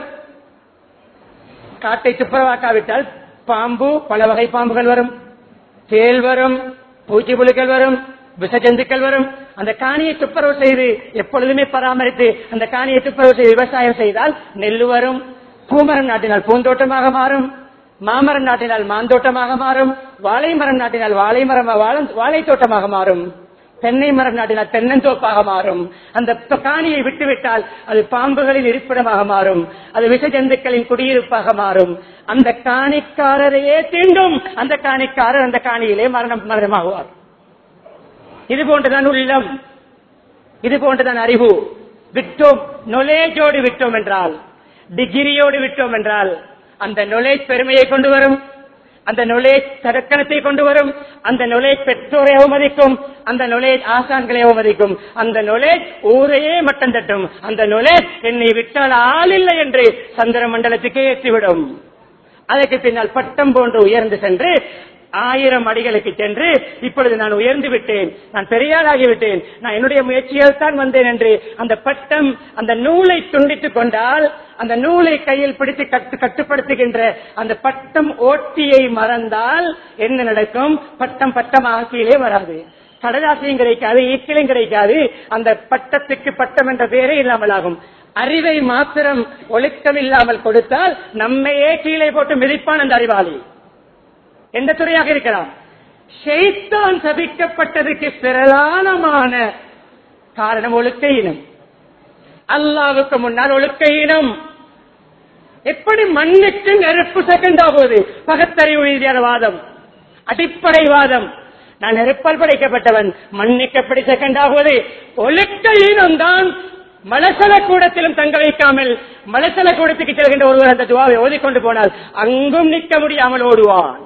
காட்டை துப்புரவாக்காவிட்டால் பாம்பு, பல வகை பாம்புகள் வரும், தேல் வரும், பூச்சி புழுக்கள் வரும், விஷஜந்துக்கள் வரும். அந்த காணியை துப்புரவு செய்து எப்பொழுதுமே பராமரித்து அந்த காணியை துப்புரவு செய்து விவசாயம் செய்தால் நெல் வரும். பூமரம் நாட்டினால் பூந்தோட்டமாக மாறும், மாமரம் நாட்டினால் மாந்தோட்டமாக மாறும், வாழை மரம் நாட்டினால் வாழை தோட்டமாக மாறும், தென்னை மரம் நாட்டினால் தென்னந்தோப்பாக மாறும். அந்த காணியை விட்டுவிட்டால் அது பாம்புகளின் இருப்பிடமாக மாறும், அது விஷஜந்துக்களின் குடியிருப்பாக மாறும். அந்த காணிக்காரரையே தீண்டும். அந்த காணிக்காரர் அந்த காணியிலே மரணமாகுவார். இது போன்றுதான் உள்ளம், இது போன்றுதான் அறிவு. விட்டோம், நொலேஜோடு விட்டோம் என்றால், டிகிரியோடு விட்டோம் என்றால், அந்த நொலேஜ் பெருமையை கொண்டு வரும், அந்த நொலேஜ் தடக்கணத்தை கொண்டு வரும், அந்த நொலேஜ் பெற்றோரை அவமதிக்கும், அந்த நொலேஜ் ஆசான்களை அவமதிக்கும், அந்த நொலேஜ் ஊரையே மட்டம் தட்டும். அந்த நொலேஜ் என்னை விட்டால் ஆள் இல்லை என்று சந்திர மண்டலத்துக்கே ஏற்றிவிடும். அதற்கு பின்னால் பட்டம் போன்று உயர்ந்து சென்று 1000 அடிகளுக்கு சென்று இப்பொழுது நான் உயர்ந்து விட்டேன், நான் பெரியாராகிவிட்டேன், நான் என்னுடைய முயற்சியால் தான் வந்தேன் என்று அந்த பட்டம், அந்த நூலை துண்டித்துக் கொண்டால், அந்த நூலை கையில் பிடித்து கட்டுப்படுத்துகின்ற அந்த பட்டம் ஓட்டியை மறந்தால் என்ன நடக்கும்? பட்டம் பட்டமாக கீழே வராது, கடலாசையும் கிடைக்காது, ஈக்கிலும் கிடைக்காது. அந்த பட்டத்துக்கு பட்டம் என்ற பெயரே இல்லாமல் ஆகும். அறிவை மாத்திரம் ஒழுக்கம் இல்லாமல் கொடுத்தால் நம்மையே கீழே போட்டு மிதிப்பான் அந்த அறிவாளி. எந்த துறையாக இருக்கலாம். ஷைத்தான் சபிக்கப்பட்டதுக்கு பிரதானமான காரணம் ஒழுக்க இனம். அல்லாஹ்வுக்கு முன்னால் ஒழுக்க இனம். எப்படி மண்ணுக்கு நெருப்பு செகண்ட் ஆகுவது? பகத்தறிவு ரீதியான வாதம், அடிப்படை வாதம். நான் நெருப்பால் படைக்கப்பட்டவன், மண்ணுக்கு எப்படி செகண்ட் ஆகுவது? ஒழுக்க இனம் தான். மலசல கூடத்திலும் தங்க வைக்காமல் மலசல கூடத்துக்கு செல்கின்ற ஒருவர் அந்த துவாவை ஓதிக்கொண்டு போனால் அங்கும் நிற்க முடியாமல் ஓடுவான்.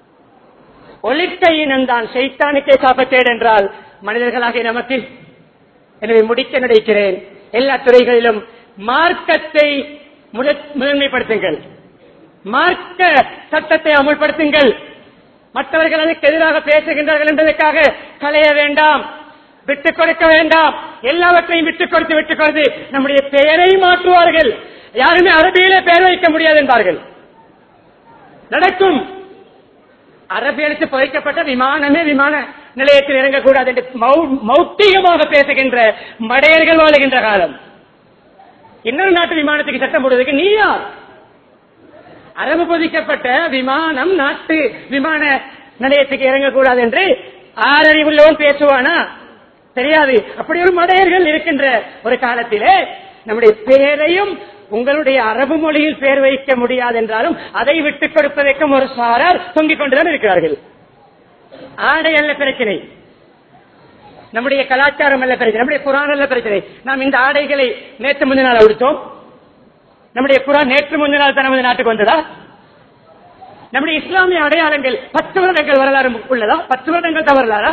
ஒழுக்க இனம்தான் ஷைத்தானுக்கே சாபத்தேடு என்றால் மனிதர்களாக நமக்கு. எனவே முடிக்க நினைக்கிறேன், எல்லா துறைகளிலும் மார்க்கத்தை முதன்மைப்படுத்துங்கள், மார்க்க சட்டத்தை அமுல்படுத்துங்கள். மற்றவர்கள் அதுக்கு எதிராக பேசுகின்றார்கள் என்பதற்காக களைய வேண்டாம், விட்டுக் கொடுக்க வேண்டாம். எல்லாவற்றையும் விட்டுக் கொடுத்து நம்முடைய பெயரை மாற்றுவார்கள். யாருமே அரபியிலே பெயர் வைக்க முடியாது என்பார்கள். நடக்கும். அரபியலுக்கு புதைக்கப்பட்ட விமானமே விமான நிலையத்தில் இறங்கக்கூடாது என்று மௌத்திகமாக பேசுகின்ற மடையர்கள் வாழுகின்ற காலம். இன்னொரு நாட்டு விமானத்துக்கு சட்டம் போடுவதற்கு நீ யார்? அரபு பொதிக்கப்பட்ட விமானம் நாட்டு விமான நிலையத்துக்கு இறங்கக்கூடாது என்று ஆறறிவுள்ளவன் பேசுவானா? தெரியாது. அப்படி ஒரு மடையர்கள் இருக்கின்ற ஒரு காலத்திலே நம்முடைய பெயரையும் உங்களுடைய அரபு மொழியில் பெயர் வைக்க முடியாது என்றாலும் அதை விட்டுக் கொடுப்பதற்கும் ஒரு சாரார் தொங்கிக் கொண்டுதான் இருக்கிறார்கள். ஆடை அல்ல பிரச்சனை, நம்முடைய கலாச்சாரம் அல்ல பிரச்சனை, நம்முடைய குர்ஆன் அல்ல பிரச்சனை. நாம் இந்த ஆடைகளை நேற்று முந்தினால் உடுத்தோம். நம்முடைய குர்ஆன் நேற்று முந்தினால் தான் நமது நாட்டுக்கு வந்ததா? நம்முடைய இஸ்லாமிய அடையாளங்கள் 10 வருடங்கள் வரலாறு உள்ளதா? 10 வருடங்கள் தான் வரலாறா?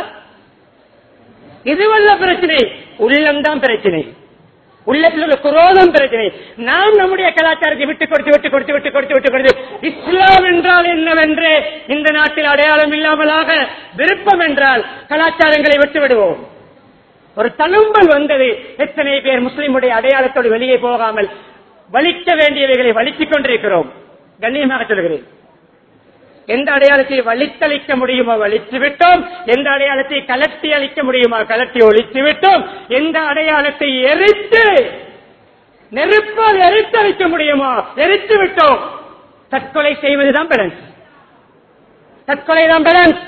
இதுவல்ல பிரச்சனை, உள்ளம்தான் பிரச்சனை, உள்ளத்தில் உள்ள குரோதம் பிரச்சனை. நாம் நம்முடைய கலாச்சாரத்தை விட்டுக் கொடுத்து இஸ்லாம் என்றால் என்னவென்று இந்த நாட்டில் அடையாளம் இல்லாமலாக விருப்பம் என்றால் கலாச்சாரங்களை விட்டு விடுவோம். ஒரு தழும்பல் வந்தது. எத்தனை பேர் முஸ்லிமுடைய அடையாளத்தோடு வெளியே போகாமல் வலிக்க வேண்டியவைகளை வலித்துக் கொண்டிருக்கிறோம். கண்ணியமாக சொல்கிறேன், எந்த அடையாளத்தை வலித்தளிக்க முடியுமோ வலித்து விட்டோம், எந்த அடையாளத்தை கலட்டி அளிக்க முடியுமோ கலட்டி ஒழித்து விட்டோம், எந்த அடையாளத்தை எரித்து நெருப்பால் எரித்தளிக்க முடியுமோ எரித்து விட்டோம். தற்கொலை செய்வதுதான் பேலன்ஸ், தற்கொலைதான் பேலன்ஸ்.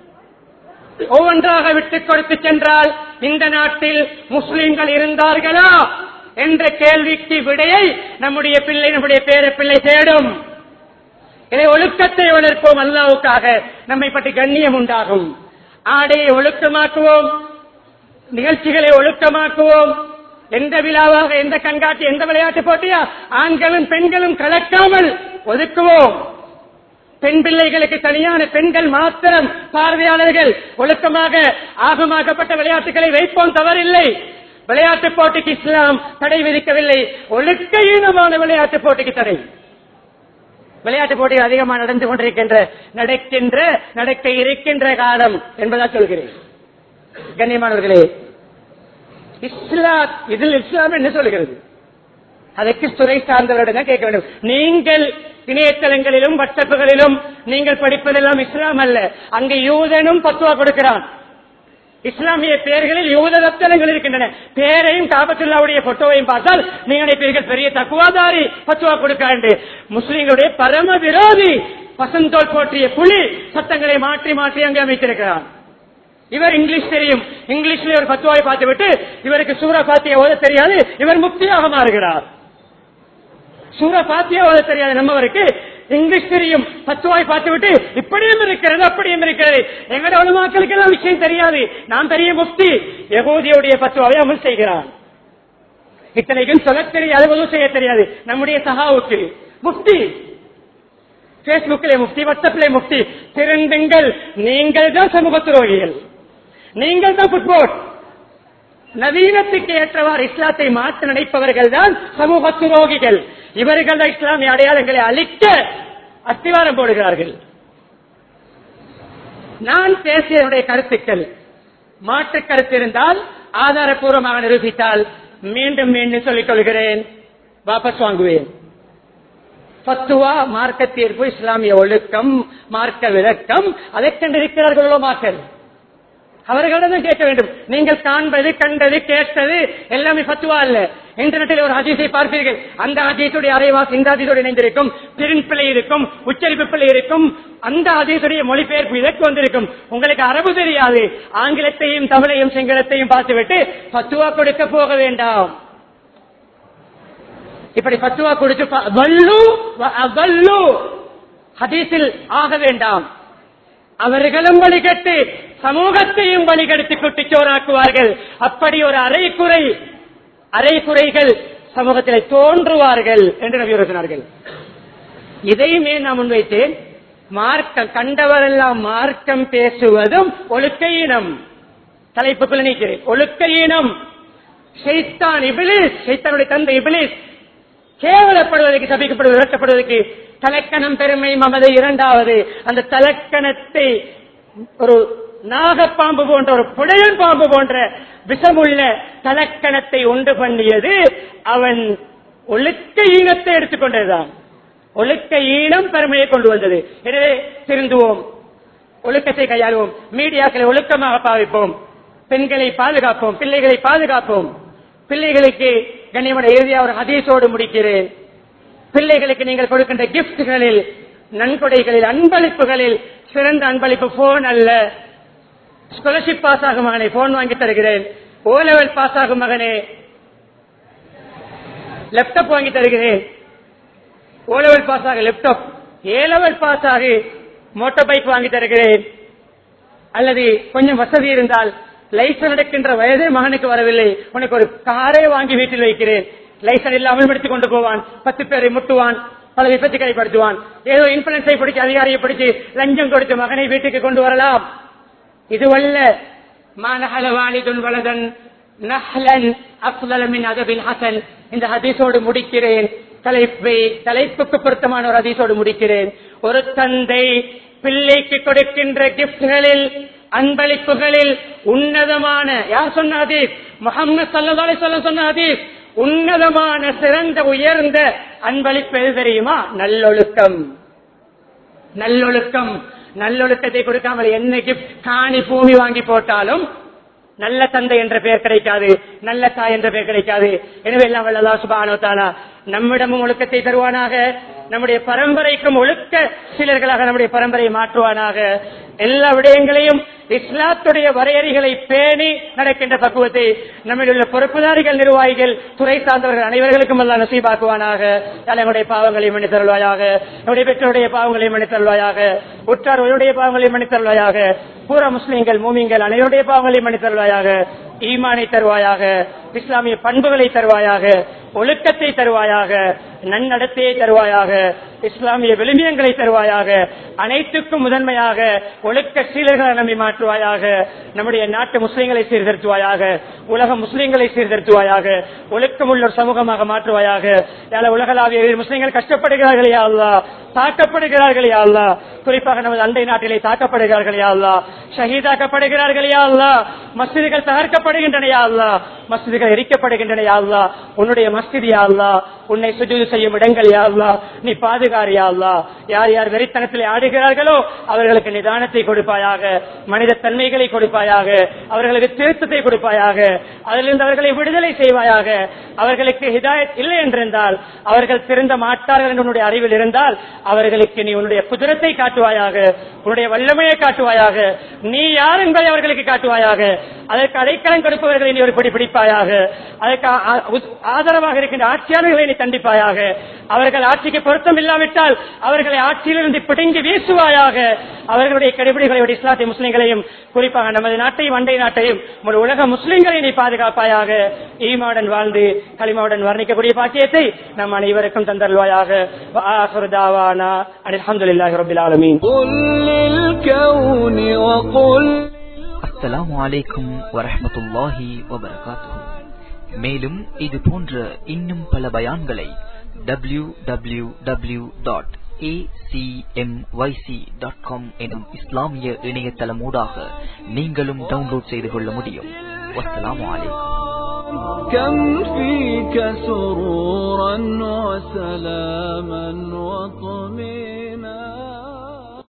ஒவ்வொன்றாக விட்டுக் கொடுத்து சென்றால் இந்த நாட்டில் முஸ்லிம்கள் இருந்தார்களா என்ற கேள்விக்கு விடையை நம்முடைய பிள்ளை, நம்முடைய பேர பிள்ளை தேடும். இதை ஒழுக்கத்தை வளர்ப்போம், அல்லாஹ்வுக்காக நம்மை பற்றி கண்ணியம் உண்டாகும். ஆடையை ஒழுக்கமாக்குவோம், நிகழ்ச்சிகளை ஒழுக்கமாக்குவோம். எந்த விழாவாக, எந்த கண்காட்சி, எந்த விளையாட்டு போட்டியா ஆண்களும் பெண்களும் கலக்காமல் ஒதுக்குவோம். பெண் பிள்ளைகளுக்கு தனியான பெண்கள் மாத்திரம் பார்வையாளர்கள், ஒழுக்கமாக ஆகமாக்கப்பட்ட விளையாட்டுகளை வைப்போம், தவறில்லை. விளையாட்டு போட்டிக்கு இஸ்லாம் தடை விதிக்கவில்லை, ஒழுக்க ஈனமான விளையாட்டு போட்டிக்கு தடை. விளையாட்டு போட்டிகள் அதிகமாக நடந்து கொண்டிருக்கின்ற நடக்க இருக்கின்ற காலம் என்பதா சொல்கிறேன். கண்ணியமானவர்களே, இஸ்லாம் என்ன சொல்கிறது? அதற்கு துறை சார்ந்தவரிடம் கேட்க வேண்டும். நீங்கள் இணையதளங்களிலும் வாட்ஸ்அப்புகளிலும் நீங்கள் படிப்பதெல்லாம் இஸ்லாம் அல்ல. அங்கு யூதனும் பத்துவா கொடுக்கிறான். இஸ்லாமிய பெயர்களில் யூத தத்தனங்கள் இருக்கின்றன. பேரையும் காபத்துல்லாவுடைய போட்டோவையும் பார்த்தால் நீங்கள் நினைப்பீர்கள் பெரிய தக்குவாதாரி பத்துவா கொடுக்க. முஸ்லிம்களுடைய பரம விரோதி பசந்தோல் போற்றிய புலி சட்டங்களை மாற்றி மாற்றி அங்கே அமைத்திருக்கிறான். இவர் இங்கிலீஷ் தெரியும், இங்கிலீஷ்ல ஒரு பத்துவாவை பார்த்துவிட்டு இவருக்கு சூரா பாத்தியா ஓத தெரியாது, இவர் முக்தியாக மாறுகிறார். சூரா பாத்தியா ஓத தெரியாது நம்மவருக்கு இங்கிலீஷ் தெரியும், பத்துவாய் பார்த்துவிட்டு இப்படியும் இருக்கிறது அப்படியும் இருக்கிறது. எங்களுடைய உலமாக்களுக்கு எல்லாம் விஷயம் தெரியாது, நான் பெரிய முஃப்தி, யகூதியுடைய பத்துவாவை அமல் செய்கிறான். இத்தனைக்கும் சொல்ல தெரியாது, உதவு செய்ய தெரியாது. நம்முடைய சகாவுக்கு முஃப்தி, பேஸ்புக்கிலே முஃப்தி, வாட்ஸ்அப்பிலே முஃப்தி. திருந்துங்கள், நீங்கள் தான் சமூக துரோகிகள், நீங்கள் தான் புட்போர்ட். நவீனத்துக்கு ஏற்றவாறு இஸ்லாத்தை மாற்ற நினைப்பவர்கள் தான் சமூக துரோகிகள். இவர்கள் தான் இஸ்லாமிய அடையாளங்களை அழிக்க அஸ்திவாரம் போடுகிறார்கள். நான் பேசிய கருத்துக்கள் மாற்று கருத்து இருந்தால் ஆதாரப்பூர்வமாக நிரூபித்தால் மீண்டும் மீண்டும் சொல்லிக் கொள்கிறேன், வாபஸ் வாங்குவேன். பத்துவா, மார்க்க தீர்ப்பு, இஸ்லாமிய ஒழுக்கம், மார்க்க விளக்கம், அதை கண்டிருக்கிறார்களோ மக்கள், அவர்களிடம் கேட்க வேண்டும். நீங்கள் காண்பது, கண்டது, கேட்டது எல்லாமே பத்துவா அல்ல. இன்டர்நெட்டில் ஒரு ஹதீஸை பார்ப்பீர்கள், அந்த ஹதீஸுடைய அரைவாசி இந்த ஹதீஸோடு இணைந்திருக்கும், பிரிண்ட் பிழை இருக்கும், உச்சரிப்பு பிழை இருக்கும், அந்த ஹதீஸுடைய மொழிபெயர்ப்பு இதற்கு வந்திருக்கும். உங்களுக்கு அரபு தெரியாது, ஆங்கிலத்தையும் தமிழையும் சிங்களத்தையும் பார்த்துவிட்டு பத்துவா கொடுக்க போக வேண்டாம். இப்படி பத்துவா கொடுத்து ஹதீஸில் ஆக வேண்டாம். அவர்களும் வழிகட்டு சமூகத்தையும் வழிகெடுத்து குட்டிச்சோராக்குவார்கள். அப்படி ஒரு அரைக்குறைகள் சமூகத்தில் தோன்றுவார்கள் என்று நபி சொன்னார்கள். இதையுமே நான் முன்வைத்தேன். மார்க்கம் கண்டவரெல்லாம் மார்க்கம் பேசுவதும் ஒழுக்க ஈனம். தலைப்புக்குள்ள நீக்கிறேன். ஒழுக்க ஈனம். ஷைத்தான் இப்லீஸ், ஷைத்தானுடைய தந்தை இப்லீஸ் கேவலப்படுவதற்கு, சபிக்கப்படுவது, விரட்டப்படுவதற்கு தலக்கணம், பெருமை, மமதை இரண்டாவது. அந்த தலக்கணத்தை ஒரு நாகப்பாம்பு போன்ற, ஒரு புடையன் பாம்பு போன்ற விஷமுள்ள தலக்கணத்தை உண்டு பண்ணியது அவன் ஒழுக்க ஈனத்தை எடுத்துக்கொண்டதுதான். ஒழுக்க ஈனம் பெருமையை கொண்டு வந்தது. எனவே திருந்துவோம், ஒழுக்கத்தை கையாளுவோம், மீடியாக்களை ஒழுக்கமாக பாவிப்போம், பெண்களை பாதுகாப்போம், பிள்ளைகளை பாதுகாப்போம். பிள்ளைகளுக்கு கண்ணியமான இறுதியாக ஒரு ஹதீஸோடு முடிக்கிறேன். பிள்ளைகளுக்கு நீங்கள் கொடுக்கின்ற கிஃப்ட்களில், நன்கொடைகளில், அன்பளிப்புகளில் சிறந்த அன்பளிப்பு போன் அல்ல. ஸ்காலர்ஷிப் பாஸ் ஆகும் மகனே போன் வாங்கி தருகிறேன், ஓ லெவல் பாஸ் ஆகும் மகனே லேப்டாப் வாங்கி தருகிறேன், ஓ லெவல் பாஸ் ஆக லேப்டாப், ஏ லெவல் பாஸ் ஆகி மோட்டார் பைக் வாங்கி தருகிறேன். அல்லது கொஞ்சம் வசதி இருந்தால் லைசன்ஸ் எடுக்கின்ற வயதே மகனுக்கு வரவில்லை, உனக்கு ஒரு காரே வாங்கி வீட்டில் வைக்கிறேன். லைசன்ஸ் இல்லாமல் எடுத்துக் கொண்டு போவான், 10 பேரை முட்டுவான், பல விபத்துக்களை படுத்துவான். ஏதோ இன்ஃபுளுன்ஸை பிடிச்சு, அதிகாரியை பிடிச்சு லஞ்சம் கொடுத்து மகனை வீட்டுக்கு கொண்டு வரலாம். இதுவல்ல மானஹல வாலிதுன் வலதன் நஹ்லன் அஃலல் மின் அதபில் ஹஸன். இந்த ஹதீஸோடு முடிக்கிறேன். தலைப்புக்கு பொருத்தமான ஒரு ஹதீஸோடு முடிக்கிறேன். ஒரு தந்தை பிள்ளைக்கு கொடுக்கின்ற கிஃப்ட்களில், அன்பளிப்புகளில் உன்னதமான, யார் சொன்ன ஹதீஸ்? முஹம்மது ஸல்லல்லாஹு அலைஹி வஸல்லம் சொன்ன ஹதீஸ். உன்னதமான, சிறந்த, உயர்ந்த அன்பளிப்பு எது தெரியுமா? நல்லொழுக்கம். நல்லொழுக்கம். நல்லொழுக்கத்தை கொடுக்காமல் என்ன கிஃப்ட், காணி பூமி வாங்கி போட்டாலும் நல்ல தந்தை என்ற பெயர் கிடைக்காது, நல்ல தாய் என்ற பெயர் கிடைக்காது. எனவே எல்லாம் வல்ல அல்லாஹ் சுப்ஹானஹு வ தஆலா நம்மிடமும் ஒழுக்கத்தை தருவானாக, நம்முடைய பரம்பரைக்கும் ஒழுக்க சீலர்களாக நம்முடைய பரம்பரையை மாற்றுவானாக. எல்லா விடயங்களையும் இஸ்லாத்துடைய வரையறைகளை பேணி நடக்கின்ற பக்குவத்தை நம்மில் உள்ள பொறுப்புதாரிகள், நிர்வாகிகள், துறை சார்ந்தவர்கள் அனைவர்களுக்கும் எல்லாம் நசீபாக்குவானாக. நம்முடைய பாவங்களை மன்னித்தருள்வாயாக, நம்முடைய பெற்றோருடைய பாவங்களை மன்னித்தருள்வாயாக, உற்றார்களுடைய பாவங்களை மன்னித்தருள்வாயாக, பூரா முஸ்லிம்கள், மூமின்கள் அனைவருடைய பாவங்களை மன்னித்தருள்வாயாக. ஈமானை தருவாயாக, இஸ்லாமிய பண்புகளை தருவாயாக, ஒழுக்கத்தை தருவாயாக, நன்னடத்தையை தருவாயாக, இஸ்லாமிய விழுமியங்களை தருவாயாக. அனைத்துக்கும் முதன்மையாக ஒழுக்க சீலர்களை நம்பி மாற்றுவாயாக. நம்முடைய நாட்டு முஸ்லிம்களை சீர்திருத்துவாயாக, உலக முஸ்லிம்களை சீர்திருத்துவாயாக, ஒழுக்கமுள்ள ஒரு சமூகமாக மாற்றுவாயாக. உலகளாவிய முஸ்லிம்கள் கஷ்டப்படுகிறார்கள் யா அல்லாஹ், தாக்கப்படுகிறார்கள் யா அல்லாஹ், குறிப்பாக நமது அண்டை நாட்டிலே தாக்கப்படுகிறார்கள் யா அல்லாஹ், ஷஹீதாக்கப்படுகிறார்கள் யா அல்லாஹ், மஸ்ஜிதுகள் தகர்க்கப்படுகின்றன யா அல்லாஹ், மஸ்ஜிதுகள் எரிக்கப்படுகின்றன யா அல்லாஹ், உன்னுடைய மஸ்ஜித் யா அல்லாஹ், உன்னை சுஜூது செய்யும் இடங்கள் யா அல்லாஹ், நீ பாதுகார் யா அல்லாஹ். யார் யார் வெறித்தனத்திலே ஆடுகிறார்களோ அவர்களுக்கு நிதானத்தை கொடுப்பாயாக, மனித தன்மைகளை கொடுப்பாயாக, அவர்களுக்கு திருத்தத்தை கொடுப்பாயாக, அதிலிருந்து அவர்களை விடுதலை செய்வாயாக. அவர்களுக்கு ஹிதாயத் இல்லை என்றிருந்தால், அவர்கள் திருந்த மாட்டார்கள் என்று உன்னுடைய அறிவில் இருந்தால், அவர்களுக்கு நீ உன்னுடைய குதிரத்தை காட்டுவாயாக, உன்னுடைய வல்லமையை காட்டுவாயாக, நீ யார் என்பதை அவர்களுக்கு காட்டுவாயாக. அதற்கு அடைக்கலம் கொடுப்பவர்களை நீ ஒரு பிடிப்பாயாக, அதற்கு ஆதரவாக இருக்கின்ற ஆட்சியாளர்களை நீ தண்டிப்பாயாக. அவர்கள் ஆட்சிக்கு பொருத்தம் இல்லாவிட்டால் அவர்களை ஆட்சியிலிருந்து பிடுங்கி வீசுவாயாக. அவர்களுடைய கடைபிடிகளை இஸ்லாத்தை முஸ்லிம்களையும் குறிப்பாக நமது நாட்டையும் அண்டை நாட்டையும் உலக முஸ்லிம்களை நீ பாதுகாப்பாயாக. ஈமாவுடன் வாழ்ந்து கலிமாவுடன் வர்ணிக்கக்கூடிய பாக்கியத்தை நம் அனைவருக்கும் தந்தருள்வாயாக. அல்ஹம்துலில்லாஹி ரப்பில் ஆலமீன். அஸ்ஸலாமு அலைக்கும் வரஹ்மத்துல்லாஹி வபரகாத்துஹு. மேலும் இது போன்ற இன்னும் பல பயான்களை www.acmyc.com எனும் இஸ்லாமிய இணையதளமூடாக நீங்களும் டவுன்லோட் செய்து கொள்ள முடியும். வஸ்ஸலாமு அலைக்கும். كم فيك سرورا وسلاما وطمئنا